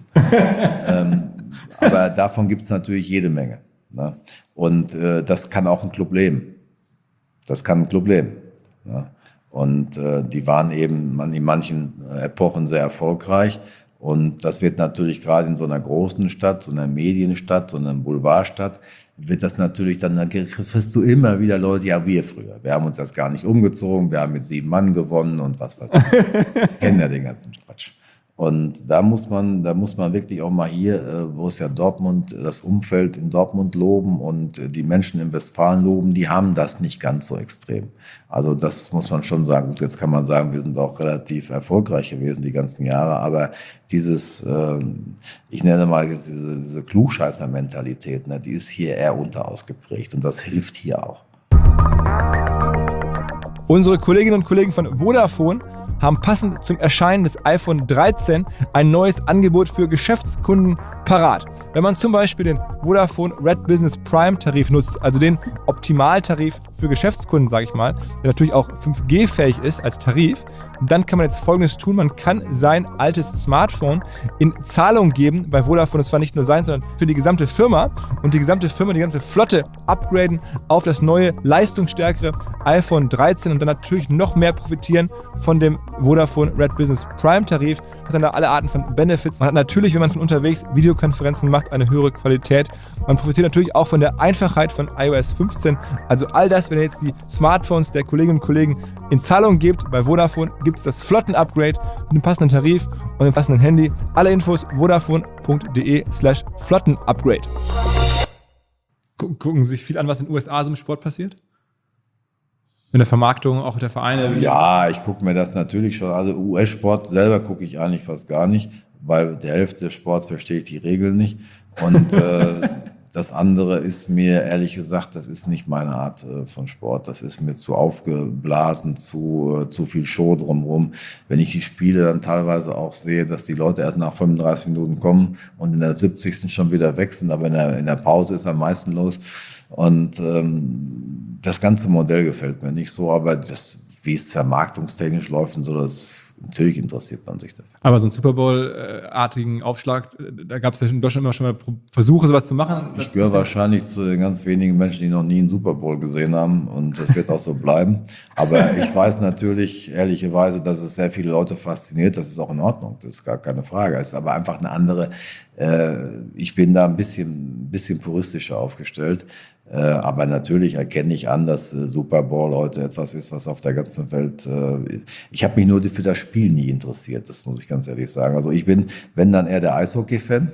Aber davon gibt es natürlich jede Menge. Ne? Und das kann auch ein Club leben. Das kann ein Club leben. Ne? Und die waren eben in manchen Epochen sehr erfolgreich. Und das wird natürlich gerade in so einer großen Stadt, so einer Medienstadt, so einer Boulevardstadt, wird das natürlich dann kriegst du immer wieder Leute, ja, wir früher. Wir haben uns das gar nicht umgezogen, wir haben mit 7 Mann gewonnen und was weiß ich. Kennen ja den ganzen Quatsch. Und da muss man wirklich auch mal hier Borussia Dortmund, das Umfeld in Dortmund loben und die Menschen in Westfalen loben, die haben das nicht ganz so extrem. Also das muss man schon sagen. Gut, jetzt kann man sagen, wir sind auch relativ erfolgreich gewesen die ganzen Jahre, aber dieses, ich nenne mal jetzt diese Klugscheißer-Mentalität, ne, die ist hier eher unterausgeprägt und das hilft hier auch. Unsere Kolleginnen und Kollegen von Vodafone haben passend zum Erscheinen des iPhone 13 ein neues Angebot für Geschäftskunden parat. Wenn man zum Beispiel den Vodafone Red Business Prime Tarif nutzt, also den Optimaltarif für Geschäftskunden, sage ich mal, der natürlich auch 5G-fähig ist als Tarif, dann kann man jetzt Folgendes tun. Man kann sein altes Smartphone in Zahlung geben bei Vodafone. Das war nicht nur sein, sondern für die gesamte Firma. Und die gesamte Flotte upgraden auf das neue, leistungsstärkere iPhone 13 und dann natürlich noch mehr profitieren von dem Vodafone Red Business Prime Tarif. Hat dann da alle Arten von Benefits. Man hat natürlich, wenn man von unterwegs Videokonferenzen macht, eine höhere Qualität. Man profitiert natürlich auch von der Einfachheit von iOS 15. Also all das, wenn ihr jetzt die Smartphones der Kolleginnen und Kollegen in Zahlung gebt, bei Vodafone gibt es das Flotten-Upgrade mit dem passenden Tarif und dem passenden Handy. Alle Infos vodafone.de/Flotten-Upgrade. Gucken Sie sich viel an, was in den USA so im Sport passiert? In der Vermarktung, auch der Vereine? Ja, ich gucke mir das natürlich schon. Also US-Sport selber gucke ich eigentlich fast gar nicht, weil der Hälfte des Sports verstehe ich die Regeln nicht. Und das andere ist mir, ehrlich gesagt, das ist nicht meine Art von Sport. Das ist mir zu aufgeblasen, zu viel Show drumherum. Wenn ich die Spiele dann teilweise auch sehe, dass die Leute erst nach 35 Minuten kommen und in der 70. schon wieder weg sind, aber in der Pause ist am meisten los. Und das ganze Modell gefällt mir nicht so, aber wie es vermarktungstechnisch läuft und so, natürlich interessiert man sich dafür. Aber so einen Super Bowl-artigen Aufschlag, da gab es ja in Deutschland immer schon mal Versuche, sowas zu machen. Ich gehöre wahrscheinlich zu den ganz wenigen Menschen, die noch nie einen Super Bowl gesehen haben und das wird auch so bleiben. Aber ich weiß natürlich ehrlicherweise, dass es sehr viele Leute fasziniert. Das ist auch in Ordnung, das ist gar keine Frage. Es ist aber einfach eine andere, ich bin da ein bisschen puristischer aufgestellt. Aber natürlich erkenne ich an, dass Super Bowl heute etwas ist, was auf der ganzen Welt, ich habe mich nur für das Spiel nie interessiert, das muss ich ganz ehrlich sagen. Also ich bin, wenn dann eher der Eishockey-Fan,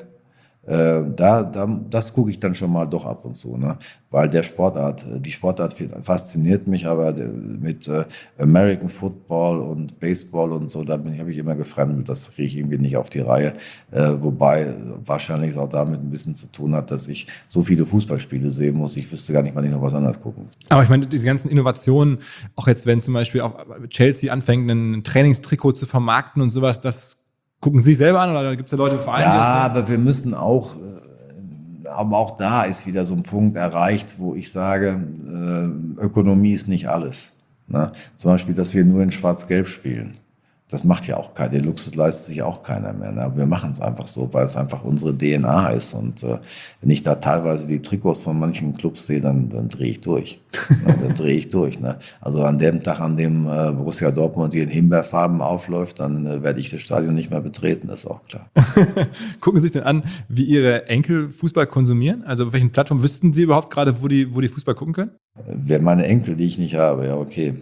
das gucke ich dann schon mal doch ab und zu, ne? Weil die Sportart fasziniert mich, aber mit American Football und Baseball und so, habe ich immer gefremdelt, das kriege ich irgendwie nicht auf die Reihe, wobei wahrscheinlich es auch damit ein bisschen zu tun hat, dass ich so viele Fußballspiele sehen muss, ich wüsste gar nicht, wann ich noch was anderes gucken muss. Aber ich meine, diese ganzen Innovationen, auch jetzt, wenn zum Beispiel auch Chelsea anfängt, ein Trainingstrikot zu vermarkten und sowas, das gucken Sie selber an oder gibt es da Leute im Verein? Ja, aber wir müssen auch, aber auch da ist wieder so ein Punkt erreicht, wo ich sage, Ökonomie ist nicht alles. Ne? Zum Beispiel, dass wir nur in Schwarz-Gelb spielen. Das macht ja auch keiner, den Luxus leistet sich auch keiner mehr. Ne? Aber wir machen es einfach so, weil es einfach unsere DNA ist. Und wenn ich da teilweise die Trikots von manchen Clubs sehe, dann drehe ich durch. Dann drehe ich durch. Ne? Also an dem Tag, an dem Borussia Dortmund hier in Himbeerfarben aufläuft, dann werde ich das Stadion nicht mehr betreten, das ist auch klar. Gucken Sie sich denn an, wie Ihre Enkel Fußball konsumieren? Also auf welchen Plattformen wüssten Sie überhaupt gerade, wo die Fußball gucken können? Wer meine Enkel, die ich nicht habe, ja okay.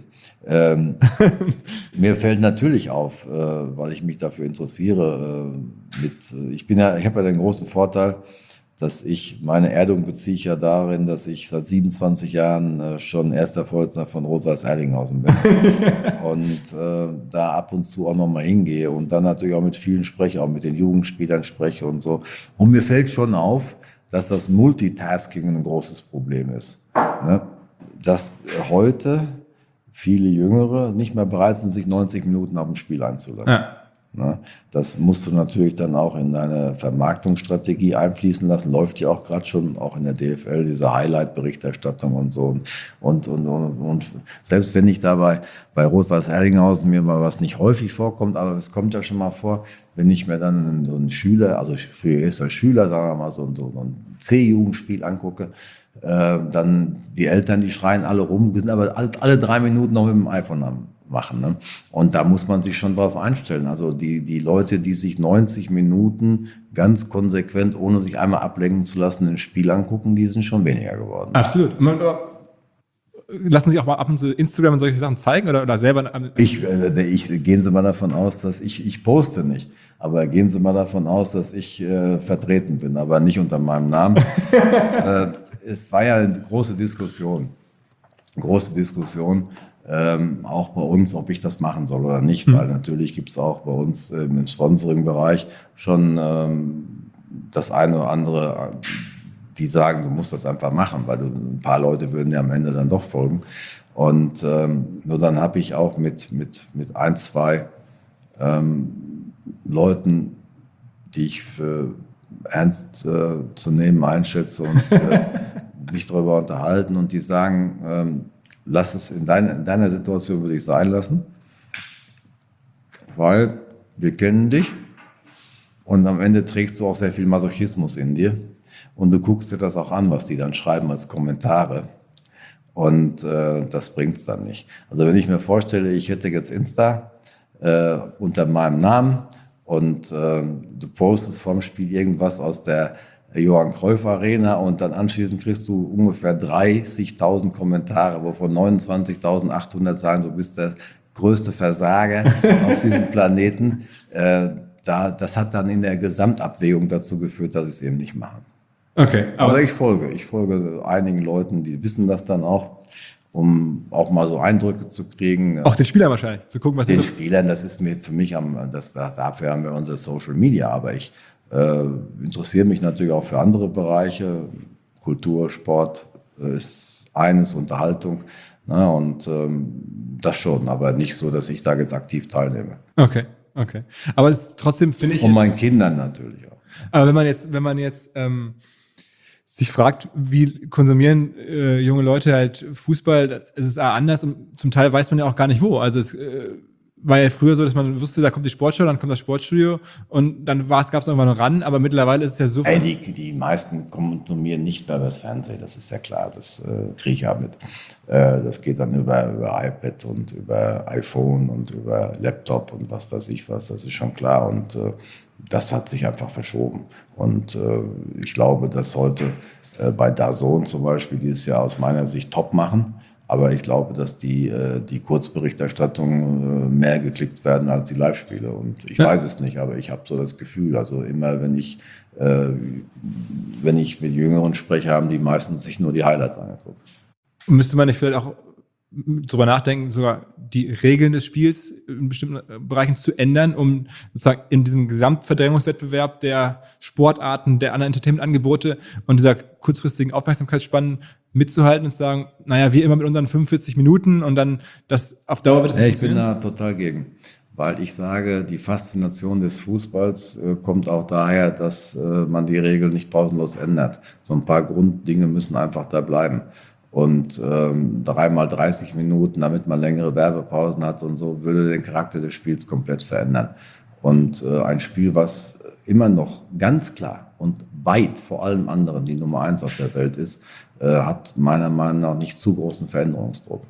Mir fällt natürlich auf, weil ich mich dafür interessiere. Ich habe ja den großen Vorteil, dass meine Erdung beziehe ich ja darin, dass ich seit 27 Jahren schon erster Vorsitzender von Rot-Weiß Erlinghausen bin und da ab und zu auch nochmal hingehe und dann natürlich auch mit vielen spreche, auch mit den Jugendspielern spreche und so. Und mir fällt schon auf, dass das Multitasking ein großes Problem ist. Ne? Dass heute viele Jüngere nicht mehr bereit sind, sich 90 Minuten auf ein Spiel einzulassen. Ja. Ne? Das musst du natürlich dann auch in deine Vermarktungsstrategie einfließen lassen. Läuft ja auch gerade schon, auch in der DFL, diese Highlight-Berichterstattung und so. Und selbst wenn ich dabei bei Rot-Weiß Herringhausen mir mal was nicht häufig vorkommt, aber es kommt ja schon mal vor, wenn ich mir dann so einen Schüler, also für erster Schüler, sagen wir mal, so ein C-Jugendspiel angucke, dann die Eltern, die schreien alle rum, sind aber alle 3 Minuten noch mit dem iPhone am machen. Ne? Und da muss man sich schon drauf einstellen. Also die Leute, die sich 90 Minuten ganz konsequent, ohne sich einmal ablenken zu lassen, ein Spiel angucken, die sind schon weniger geworden. Absolut. Lassen sich auch mal ab und zu Instagram und solche Sachen zeigen oder selber? Gehen Sie mal davon aus, dass ich poste nicht. Aber gehen Sie mal davon aus, dass ich vertreten bin, aber nicht unter meinem Namen. Es war ja eine große Diskussion. Auch bei uns, ob ich das machen soll oder nicht, weil natürlich gibt es auch bei uns im Sponsoring-Bereich schon das eine oder andere, die sagen, du musst das einfach machen, weil ein paar Leute würden dir am Ende dann doch folgen. Und nur dann habe ich auch mit 1, 2 Leuten, die ich für ernst zu nehmen einschätze und mich darüber unterhalten und die sagen, lass es in deiner Situation, würde ich sein lassen, weil wir kennen dich und am Ende trägst du auch sehr viel Masochismus in dir und du guckst dir das auch an, was die dann schreiben als Kommentare und das bringt es dann nicht. Also wenn ich mir vorstelle, ich hätte jetzt Insta unter meinem Namen und du postest vorm Spiel irgendwas aus der Johann Cruyff Arena und dann anschließend kriegst du ungefähr 30.000 Kommentare, wovon 29.800 sagen, du bist der größte Versager auf diesem Planeten. Das hat dann in der Gesamtabwägung dazu geführt, dass ich es eben nicht mache. Okay, aber ich folge einigen Leuten, die wissen das dann auch, um auch mal so Eindrücke zu kriegen. Auch den Spielern wahrscheinlich, zu gucken, was den Spielern, das ist mir für mich dafür haben wir unsere Social Media, aber ich interessiere mich natürlich auch für andere Bereiche. Kultur, Sport ist eines, Unterhaltung. Ne, und das schon, aber nicht so, dass ich da jetzt aktiv teilnehme. Okay. Aber es trotzdem finde ich. Und meinen Kindern natürlich auch. Aber wenn man jetzt sich fragt, wie konsumieren junge Leute halt Fußball, es ist anders und zum Teil weiß man ja auch gar nicht wo. Also es war ja früher so, dass man wusste, da kommt die Sportschau, dann kommt das Sportstudio und dann gab es irgendwann noch ran, aber mittlerweile ist es ja so viel. Die meisten konsumieren nicht mehr über das Fernsehen, das ist ja klar, das kriege ich ja mit. Das geht dann über iPad und über iPhone und über Laptop und was weiß ich was, das ist schon klar und das hat sich einfach verschoben. Und ich glaube, dass heute bei DAZN zum Beispiel, die es ja aus meiner Sicht top machen, aber ich glaube, dass die Kurzberichterstattung mehr geklickt werden als die Live-Spiele. Und ich weiß es nicht, aber ich habe so das Gefühl, also immer wenn ich mit Jüngeren spreche, haben die meistens sich nur die Highlights angeguckt. Müsste man nicht vielleicht auch drüber nachdenken, sogar die Regeln des Spiels in bestimmten Bereichen zu ändern, um sozusagen in diesem Gesamtverdrängungswettbewerb der Sportarten, der anderen Entertainment-Angebote und dieser kurzfristigen Aufmerksamkeitsspannen mitzuhalten und zu sagen, naja, wie immer mit unseren 45 Minuten und dann das auf Dauer wird es nicht funktionieren? Ich bin da total gegen, weil ich sage, die Faszination des Fußballs kommt auch daher, dass man die Regeln nicht pausenlos ändert. So ein paar Grunddinge müssen einfach da bleiben. Und 3 mal 30 Minuten, damit man längere Werbepausen hat und so, würde den Charakter des Spiels komplett verändern. Und ein Spiel, was immer noch ganz klar und weit vor allem anderen die Nummer 1 auf der Welt ist, hat meiner Meinung nach nicht zu großen Veränderungsdruck.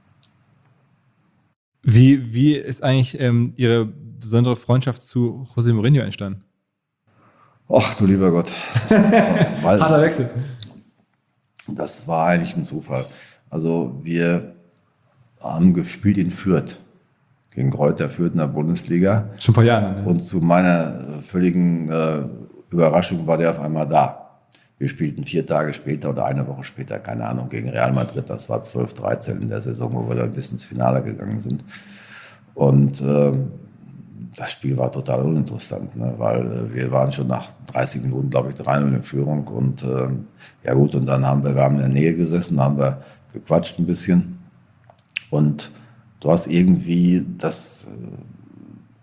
Wie ist eigentlich Ihre besondere Freundschaft zu José Mourinho entstanden? Ach du lieber Gott. Harter Wechsel. Das war eigentlich ein Zufall. Also wir haben gespielt in Fürth, gegen Greuther Fürth in der Bundesliga. Schon vor Jahren. Ne? Und zu meiner völligen Überraschung war der auf einmal da. Wir spielten 4 Tage später oder eine Woche später, keine Ahnung, gegen Real Madrid. Das war 12/13 in der Saison, wo wir dann bis ins Finale gegangen sind. Und das Spiel war total uninteressant, ne? Weil wir waren schon nach 30 Minuten, glaube ich, 3-0 in Führung. Und ja gut, und dann haben wir in der Nähe gesessen, haben wir gequatscht ein bisschen. Und du hast irgendwie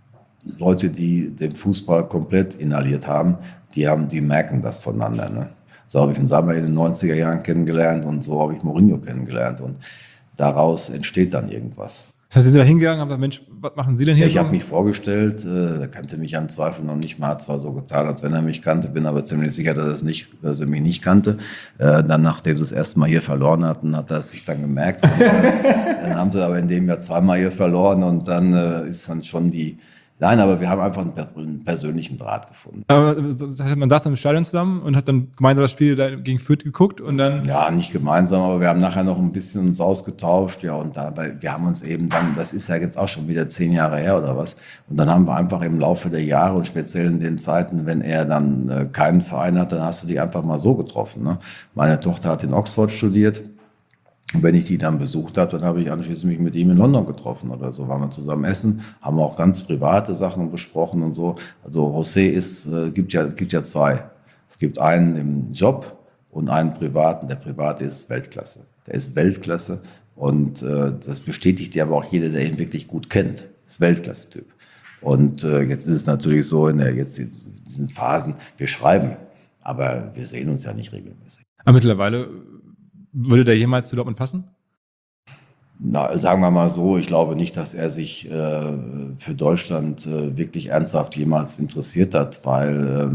Leute, die den Fußball komplett inhaliert haben, die merken das voneinander. Ne? So habe ich einen Sammer in den 90er Jahren kennengelernt und so habe ich Mourinho kennengelernt. Und daraus entsteht dann irgendwas. Das heißt, Sie sind da hingegangen und haben gesagt, Mensch, was machen Sie denn hier? Ich habe mich vorgestellt, er kannte mich am Zweifel noch nicht mal, hat zwar so getan, als wenn er mich kannte, bin aber ziemlich sicher, dass er mich nicht kannte. Dann, nachdem sie das erste Mal hier verloren hatten, hat er es sich dann gemerkt. Dann haben sie aber in dem Jahr zweimal hier verloren und dann ist dann schon Nein, aber wir haben einfach einen persönlichen Draht gefunden. Aber das heißt, man saß dann im Stadion zusammen und hat dann gemeinsam das Spiel da gegen Fürth geguckt und dann... Ja, nicht gemeinsam, aber wir haben nachher noch ein bisschen uns ausgetauscht. Ja, und dabei, wir haben uns eben dann, das ist ja jetzt auch schon wieder 10 Jahre her oder was. Und dann haben wir einfach im Laufe der Jahre und speziell in den Zeiten, wenn er dann keinen Verein hat, dann hast du die einfach mal so getroffen. Ne? Meine Tochter hat in Oxford studiert. Und wenn ich die dann besucht habe, dann habe ich anschließend mich mit ihm in London getroffen oder so. Waren wir zusammen essen, haben auch ganz private Sachen besprochen und so. Also José gibt ja zwei. Es gibt einen im Job und einen privaten. Der private ist Weltklasse. Der ist Weltklasse und das bestätigt dir aber auch jeder, der ihn wirklich gut kennt. Das ist Weltklasse-Typ. Und jetzt ist es natürlich so, in diesen Phasen, wir schreiben, aber wir sehen uns ja nicht regelmäßig. Aber mittlerweile... Würde der jemals zu Dortmund passen? Na, sagen wir mal so, ich glaube nicht, dass er sich für Deutschland wirklich ernsthaft jemals interessiert hat, weil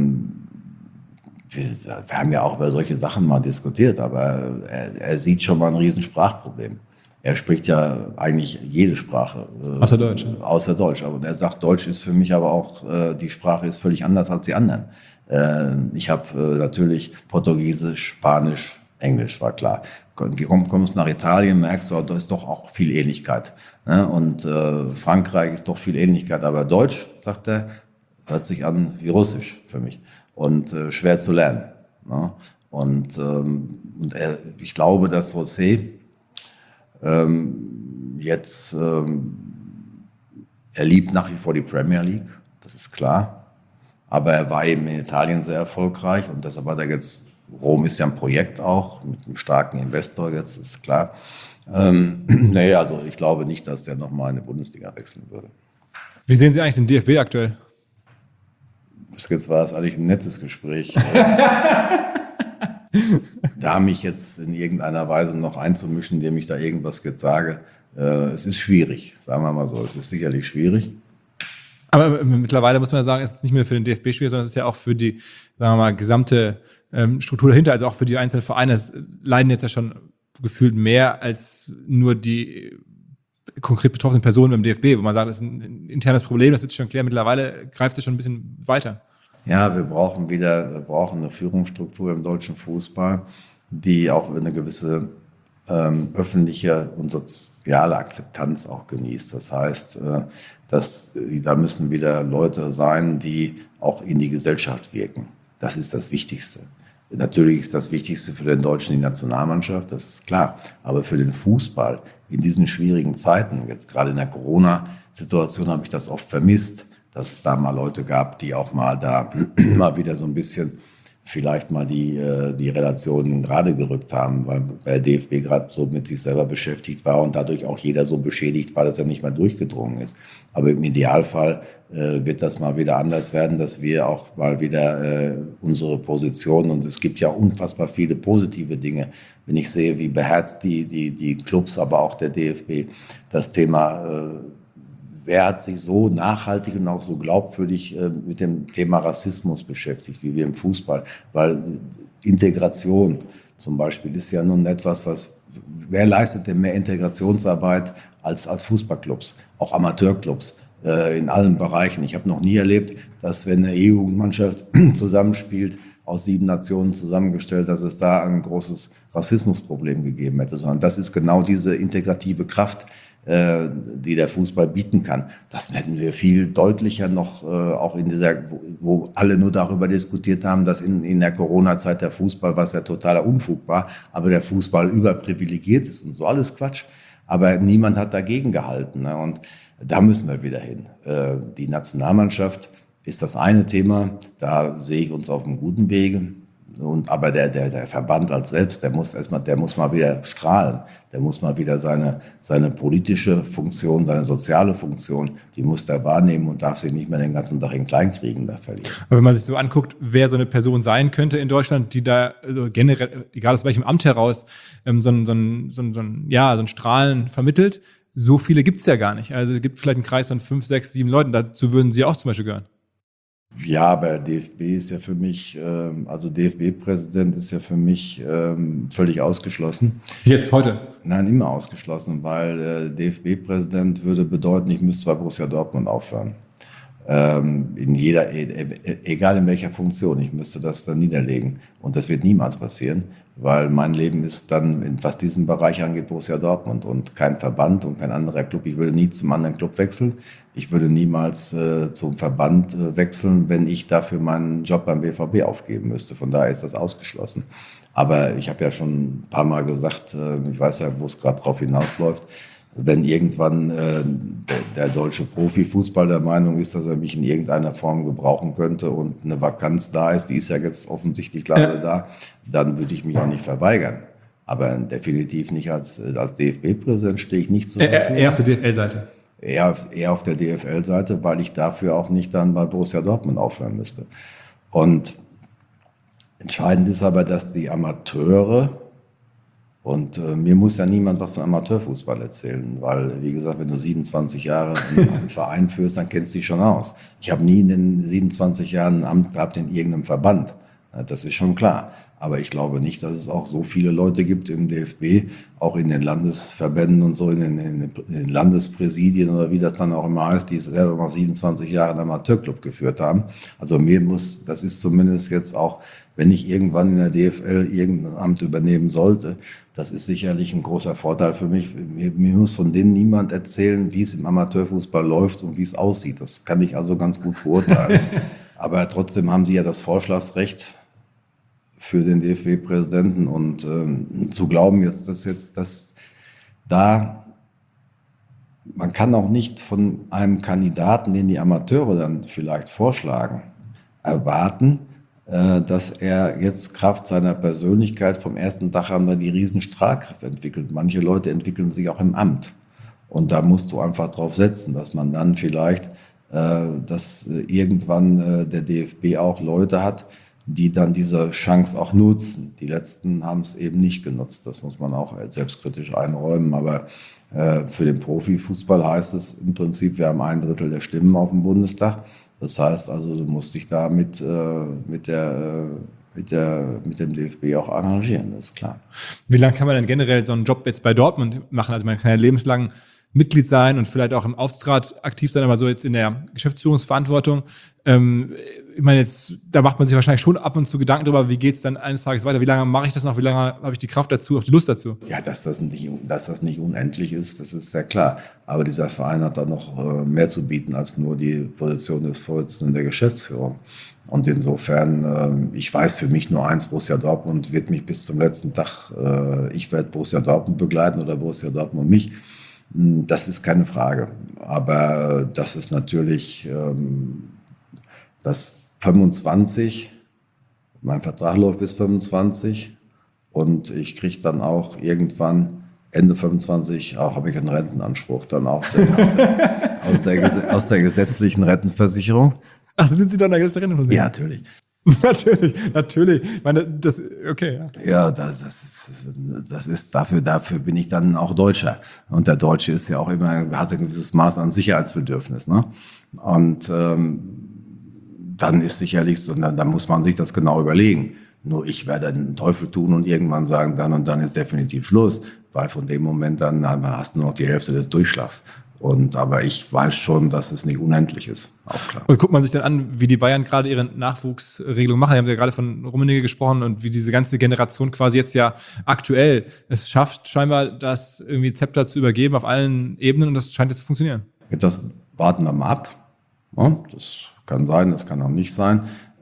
wir haben ja auch über solche Sachen mal diskutiert, aber er sieht schon mal ein Riesensprachproblem. Er spricht ja eigentlich jede Sprache. Außer Deutsch. Außer Deutsch. Und er sagt, Deutsch ist für mich aber auch, die Sprache ist völlig anders als die anderen. Ich habe natürlich Portugiesisch, Spanisch, Englisch, war klar. Kommst nach Italien, merkst du, da ist doch auch viel Ähnlichkeit. Ne? Und Frankreich ist doch viel Ähnlichkeit. Aber Deutsch, sagt er, hört sich an wie Russisch für mich. Und schwer zu lernen. Ne? Und ich glaube, dass José jetzt, er liebt nach wie vor die Premier League, das ist klar. Aber er war eben in Italien sehr erfolgreich und deshalb hat er jetzt, Rom ist ja ein Projekt auch, mit einem starken Investor, jetzt ist klar. Nee, also ich glaube nicht, dass der nochmal in die Bundesliga wechseln würde. Wie sehen Sie eigentlich den DFB aktuell? Bis jetzt war es eigentlich ein nettes Gespräch. Da mich jetzt in irgendeiner Weise noch einzumischen, indem ich da irgendwas jetzt sage, es ist schwierig, sagen wir mal so, es ist sicherlich schwierig. Aber mittlerweile muss man ja sagen, es ist nicht mehr für den DFB schwierig, sondern es ist ja auch für die, sagen wir mal, gesamte Struktur dahinter, also auch für die einzelnen Vereine. Es leiden jetzt ja schon gefühlt mehr als nur die konkret betroffenen Personen im DFB, wo man sagt, das ist ein internes Problem, das wird sich schon klären. Mittlerweile greift es schon ein bisschen weiter. Ja, wir brauchen eine Führungsstruktur im deutschen Fußball, die auch eine gewisse öffentliche und soziale Akzeptanz auch genießt. Das heißt, da müssen wieder Leute sein, die auch in die Gesellschaft wirken. Das ist das Wichtigste. Natürlich ist das Wichtigste für den Deutschen die Nationalmannschaft, das ist klar. Aber für den Fußball in diesen schwierigen Zeiten, jetzt gerade in der Corona-Situation habe ich das oft vermisst, dass es da mal Leute gab, die auch mal da mal wieder so ein bisschen vielleicht mal die Relationen gerade gerückt haben, weil der DFB gerade so mit sich selber beschäftigt war und dadurch auch jeder so beschädigt war, dass er nicht mehr durchgedrungen ist. Aber im Idealfall wird das mal wieder anders werden, dass wir auch mal wieder unsere Position, und es gibt ja unfassbar viele positive Dinge, wenn ich sehe, wie beherzt die Clubs, aber auch der DFB das Thema wer hat sich so nachhaltig und auch so glaubwürdig mit dem Thema Rassismus beschäftigt, wie wir im Fußball? Weil Integration zum Beispiel ist ja nun etwas, wer leistet denn mehr Integrationsarbeit als Fußballclubs, auch Amateurclubs in allen Bereichen. Ich habe noch nie erlebt, dass wenn eine EU-Mannschaft zusammenspielt, aus 7 Nationen zusammengestellt, dass es da ein großes Rassismusproblem gegeben hätte, sondern das ist genau diese integrative Kraft, die der Fußball bieten kann. Das hätten wir viel deutlicher noch, auch in dieser, wo alle nur darüber diskutiert haben, dass in der Corona-Zeit der Fußball, was ja totaler Unfug war, aber der Fußball überprivilegiert ist und so, alles Quatsch. Aber niemand hat dagegen gehalten, ne? Und da müssen wir wieder hin. Die Nationalmannschaft ist das eine Thema, da sehe ich uns auf einem guten Wege. Aber der Verband als selbst, der muss mal wieder strahlen. Der muss mal wieder seine politische Funktion, seine soziale Funktion, die muss der wahrnehmen und darf sich nicht mehr den ganzen Tag in Kleinkriegen da verlieren. Aber wenn man sich so anguckt, wer so eine Person sein könnte in Deutschland, die da also generell, egal aus welchem Amt heraus, so ein Strahlen vermittelt, so viele gibt's ja gar nicht. Also es gibt vielleicht einen Kreis von 5, 6, 7 Leuten, dazu würden Sie auch zum Beispiel gehören. Ja, aber DFB ist ja für mich, also DFB-Präsident ist ja für mich völlig ausgeschlossen. Jetzt, heute? Nein, immer ausgeschlossen, weil DFB-Präsident würde bedeuten, ich müsste bei Borussia Dortmund aufhören. Egal in welcher Funktion, ich müsste das dann niederlegen. Und das wird niemals passieren, weil mein Leben ist dann, was diesen Bereich angeht, Borussia Dortmund und kein Verband und kein anderer Club. Ich würde nie zum anderen Club wechseln. Ich würde niemals zum Verband wechseln, wenn ich dafür meinen Job beim BVB aufgeben müsste. Von daher ist das ausgeschlossen. Aber ich habe ja schon ein paar Mal gesagt, ich weiß ja, wo es gerade drauf hinausläuft, wenn irgendwann der deutsche Profifußball der Meinung ist, dass er mich in irgendeiner Form gebrauchen könnte und eine Vakanz da ist, die ist ja jetzt offensichtlich gerade da, dann würde ich mich auch nicht verweigern. Aber definitiv nicht als DFB-Präsident stehe ich nicht zur Verfügung. Eher auf der DFL-Seite. Eher auf der DFL-Seite, weil ich dafür auch nicht dann bei Borussia Dortmund aufhören müsste. Und entscheidend ist aber, dass die Amateure, und mir muss ja niemand was von Amateurfußball erzählen, weil, wie gesagt, wenn du 27 Jahre einen Verein führst, dann kennst du dich schon aus. Ich habe nie in den 27 Jahren ein Amt gehabt in irgendeinem Verband. Das ist schon klar. Aber ich glaube nicht, dass es auch so viele Leute gibt im DFB, auch in den Landesverbänden und so, in den Landespräsidien oder wie das dann auch immer heißt, die selber mal 27 Jahre einen Amateurclub geführt haben. Also das ist zumindest jetzt auch, wenn ich irgendwann in der DFL irgendein Amt übernehmen sollte, das ist sicherlich ein großer Vorteil für mich. Mir muss von denen niemand erzählen, wie es im Amateurfußball läuft und wie es aussieht. Das kann ich also ganz gut beurteilen. Aber trotzdem haben sie ja das Vorschlagsrecht für den DFB-Präsidenten und zu glauben dass man kann auch nicht von einem Kandidaten, den die Amateure dann vielleicht vorschlagen, erwarten, dass er jetzt Kraft seiner Persönlichkeit vom ersten Tag an die Riesenstrahlkraft entwickelt. Manche Leute entwickeln sich auch im Amt und da musst du einfach drauf setzen, dass man dann vielleicht, dass irgendwann der DFB auch Leute hat, die dann diese Chance auch nutzen. Die Letzten haben es eben nicht genutzt. Das muss man auch selbstkritisch einräumen. Aber für den Profifußball heißt es im Prinzip, wir haben 1/3 der Stimmen auf dem Bundestag. Das heißt also, du musst dich da mit dem DFB auch arrangieren, das ist klar. Wie lange kann man denn generell so einen Job jetzt bei Dortmund machen? Also man kann ja lebenslang Mitglied sein und vielleicht auch im Aufsichtsrat aktiv sein, aber so jetzt in der Geschäftsführungsverantwortung. Ich meine, jetzt, da macht man sich wahrscheinlich schon ab und zu Gedanken darüber, wie geht es dann eines Tages weiter? Wie lange mache ich das noch? Wie lange habe ich die Kraft dazu, auch die Lust dazu? Ja, dass das nicht unendlich ist, das ist ja klar. Aber dieser Verein hat da noch mehr zu bieten als nur die Position des Vorsitzenden der Geschäftsführung. Und insofern, ich weiß für mich nur eins, Borussia Dortmund wird mich bis zum letzten Tag, ich werde Borussia Dortmund begleiten oder Borussia Dortmund mich. Das ist keine Frage. Aber das ist natürlich das 25, mein Vertrag läuft bis 25 und ich kriege dann auch irgendwann Ende 25 habe ich einen Rentenanspruch dann auch aus der gesetzlichen Rentenversicherung. Ach, sind Sie dann der gesetzlichen Rentenversicherung? Ja, natürlich. Natürlich. Ich meine, das, okay, ja. Ja, das ist dafür bin ich dann auch Deutscher. Und der Deutsche ist ja auch immer, hat ein gewisses Maß an Sicherheitsbedürfnis, ne? Und dann ist sicherlich so, dann muss man sich das genau überlegen. Nur ich werde den Teufel tun und irgendwann sagen, dann und dann ist definitiv Schluss, weil von dem Moment dann hast du nur noch die Hälfte des Durchschlags. Aber ich weiß schon, dass es nicht unendlich ist, auch klar. Und guckt man sich dann an, wie die Bayern gerade ihre Nachwuchsregelung machen. Wir haben ja gerade von Rummenigge gesprochen und wie diese ganze Generation quasi jetzt ja aktuell es schafft, scheinbar das irgendwie Zepter zu übergeben auf allen Ebenen und das scheint jetzt zu funktionieren. Das warten wir mal ab. Ja, das kann sein, das kann auch nicht sein.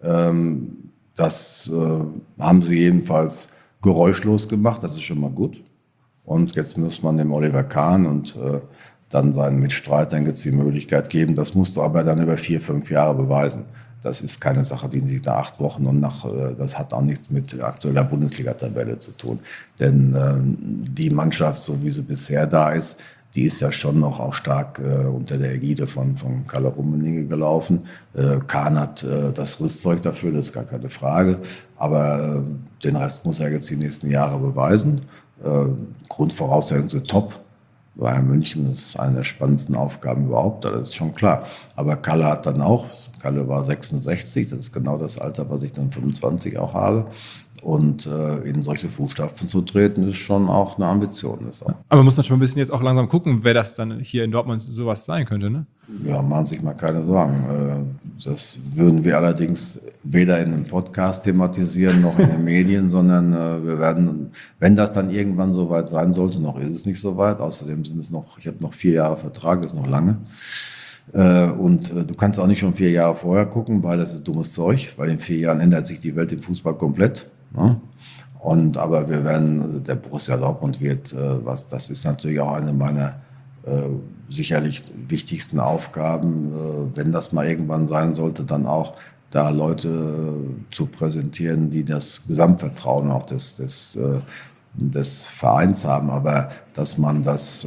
Das haben sie jedenfalls geräuschlos gemacht, das ist schon mal gut. Und jetzt muss man dem Oliver Kahn und dann seinen Mitstreitern jetzt die Möglichkeit geben. Das musst du aber dann über 4-5 Jahre beweisen. Das ist keine Sache, die sich nach 8 Wochen das hat auch nichts mit aktueller Bundesliga-Tabelle zu tun. Denn die Mannschaft, so wie sie bisher da ist, die ist ja schon noch auch stark unter der Ägide von Kalle Rummenigge gelaufen. Kahn hat das Rüstzeug dafür, das ist gar keine Frage. Aber den Rest muss er jetzt die nächsten Jahre beweisen. Grundvoraussetzungen sind top. Bayern München ist eine der spannendsten Aufgaben überhaupt, das ist schon klar. Aber Kalle hat dann auch, Kalle war 66, das ist genau das Alter, was ich dann 25 auch habe. Und in solche Fußstapfen zu treten, ist schon auch eine Ambition. Aber man muss natürlich ein bisschen jetzt auch langsam gucken, wer das dann hier in Dortmund sowas sein könnte, ne? Ja, machen sich mal keine Sorgen. Das würden wir allerdings weder in einem Podcast thematisieren, noch in den Medien, sondern wir werden, wenn das dann irgendwann soweit sein sollte, noch ist es nicht soweit. Außerdem sind es noch, ich habe noch 4 Jahre Vertrag, das ist noch lange. Und du kannst auch nicht schon 4 Jahre vorher gucken, weil das ist dummes Zeug, weil in 4 Jahren ändert sich die Welt im Fußball komplett. Ne? Aber wir werden, der Borussia Dortmund wird, das ist natürlich auch eine meiner sicherlich wichtigsten Aufgaben, wenn das mal irgendwann sein sollte, dann auch da Leute zu präsentieren, die das Gesamtvertrauen auch des Vereins haben, aber dass man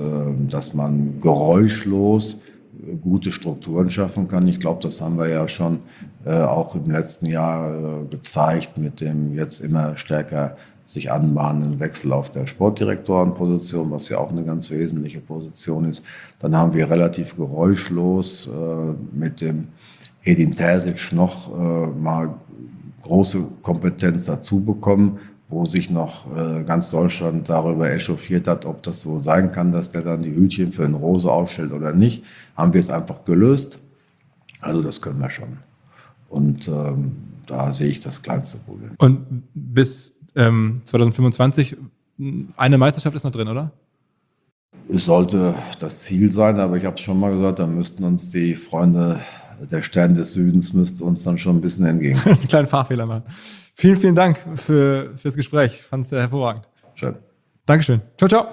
geräuschlos gute Strukturen schaffen kann. Ich glaube, das haben wir ja schon auch im letzten Jahr gezeigt mit dem jetzt immer stärker sich anbahnenden Wechsel auf der Sportdirektorenposition, was ja auch eine ganz wesentliche Position ist. Dann haben wir relativ geräuschlos mit dem Edin Terzic noch mal große Kompetenz dazu bekommen, wo sich noch ganz Deutschland darüber echauffiert hat, ob das so sein kann, dass der dann die Hütchen für den Rose aufstellt oder nicht. Haben wir es einfach gelöst. Also das können wir schon. Und da sehe ich das kleinste Problem. Und bis 2025 eine Meisterschaft ist noch drin, oder? Es sollte das Ziel sein, aber ich habe es schon mal gesagt, da müssten uns die Freunde der Stern des Südens müsste uns dann schon ein bisschen entgegen. Einen kleinen Fahrfehler machen. Vielen, vielen Dank fürs Gespräch. Ich fand es sehr hervorragend. Schön. Dankeschön. Ciao, ciao.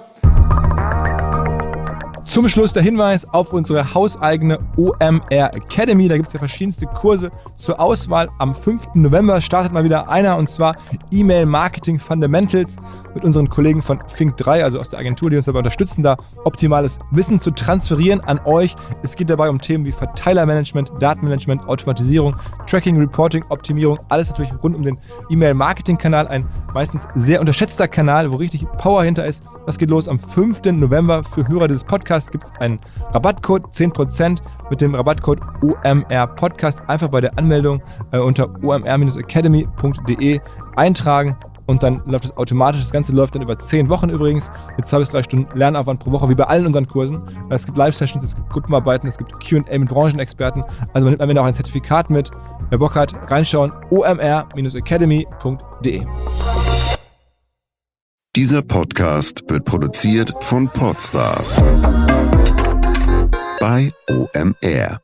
Zum Schluss der Hinweis auf unsere hauseigene OMR Academy. Da gibt es ja verschiedenste Kurse zur Auswahl. Am 5. November startet mal wieder einer, und zwar E-Mail Marketing Fundamentals mit unseren Kollegen von Fink3, also aus der Agentur, die uns dabei unterstützen, da optimales Wissen zu transferieren an euch. Es geht dabei um Themen wie Verteilermanagement, Datenmanagement, Automatisierung, Tracking, Reporting, Optimierung. Alles natürlich rund um den E-Mail-Marketing-Kanal. Ein meistens sehr unterschätzter Kanal, wo richtig Power hinter ist. Das geht los am 5. November. Für Hörer dieses Podcasts gibt es einen Rabattcode, 10% mit dem Rabattcode OMR Podcast. Einfach bei der Anmeldung unter omr-academy.de eintragen. Und dann läuft es automatisch. Das Ganze läuft dann über 10 Wochen übrigens, mit 2 bis 3 Stunden Lernaufwand pro Woche, wie bei allen unseren Kursen. Es gibt Live-Sessions, es gibt Gruppenarbeiten, es gibt Q&A mit Branchenexperten. Also man nimmt am Ende auch ein Zertifikat mit. Wer Bock hat, reinschauen, omr-academy.de. Dieser Podcast wird produziert von Podstars bei OMR.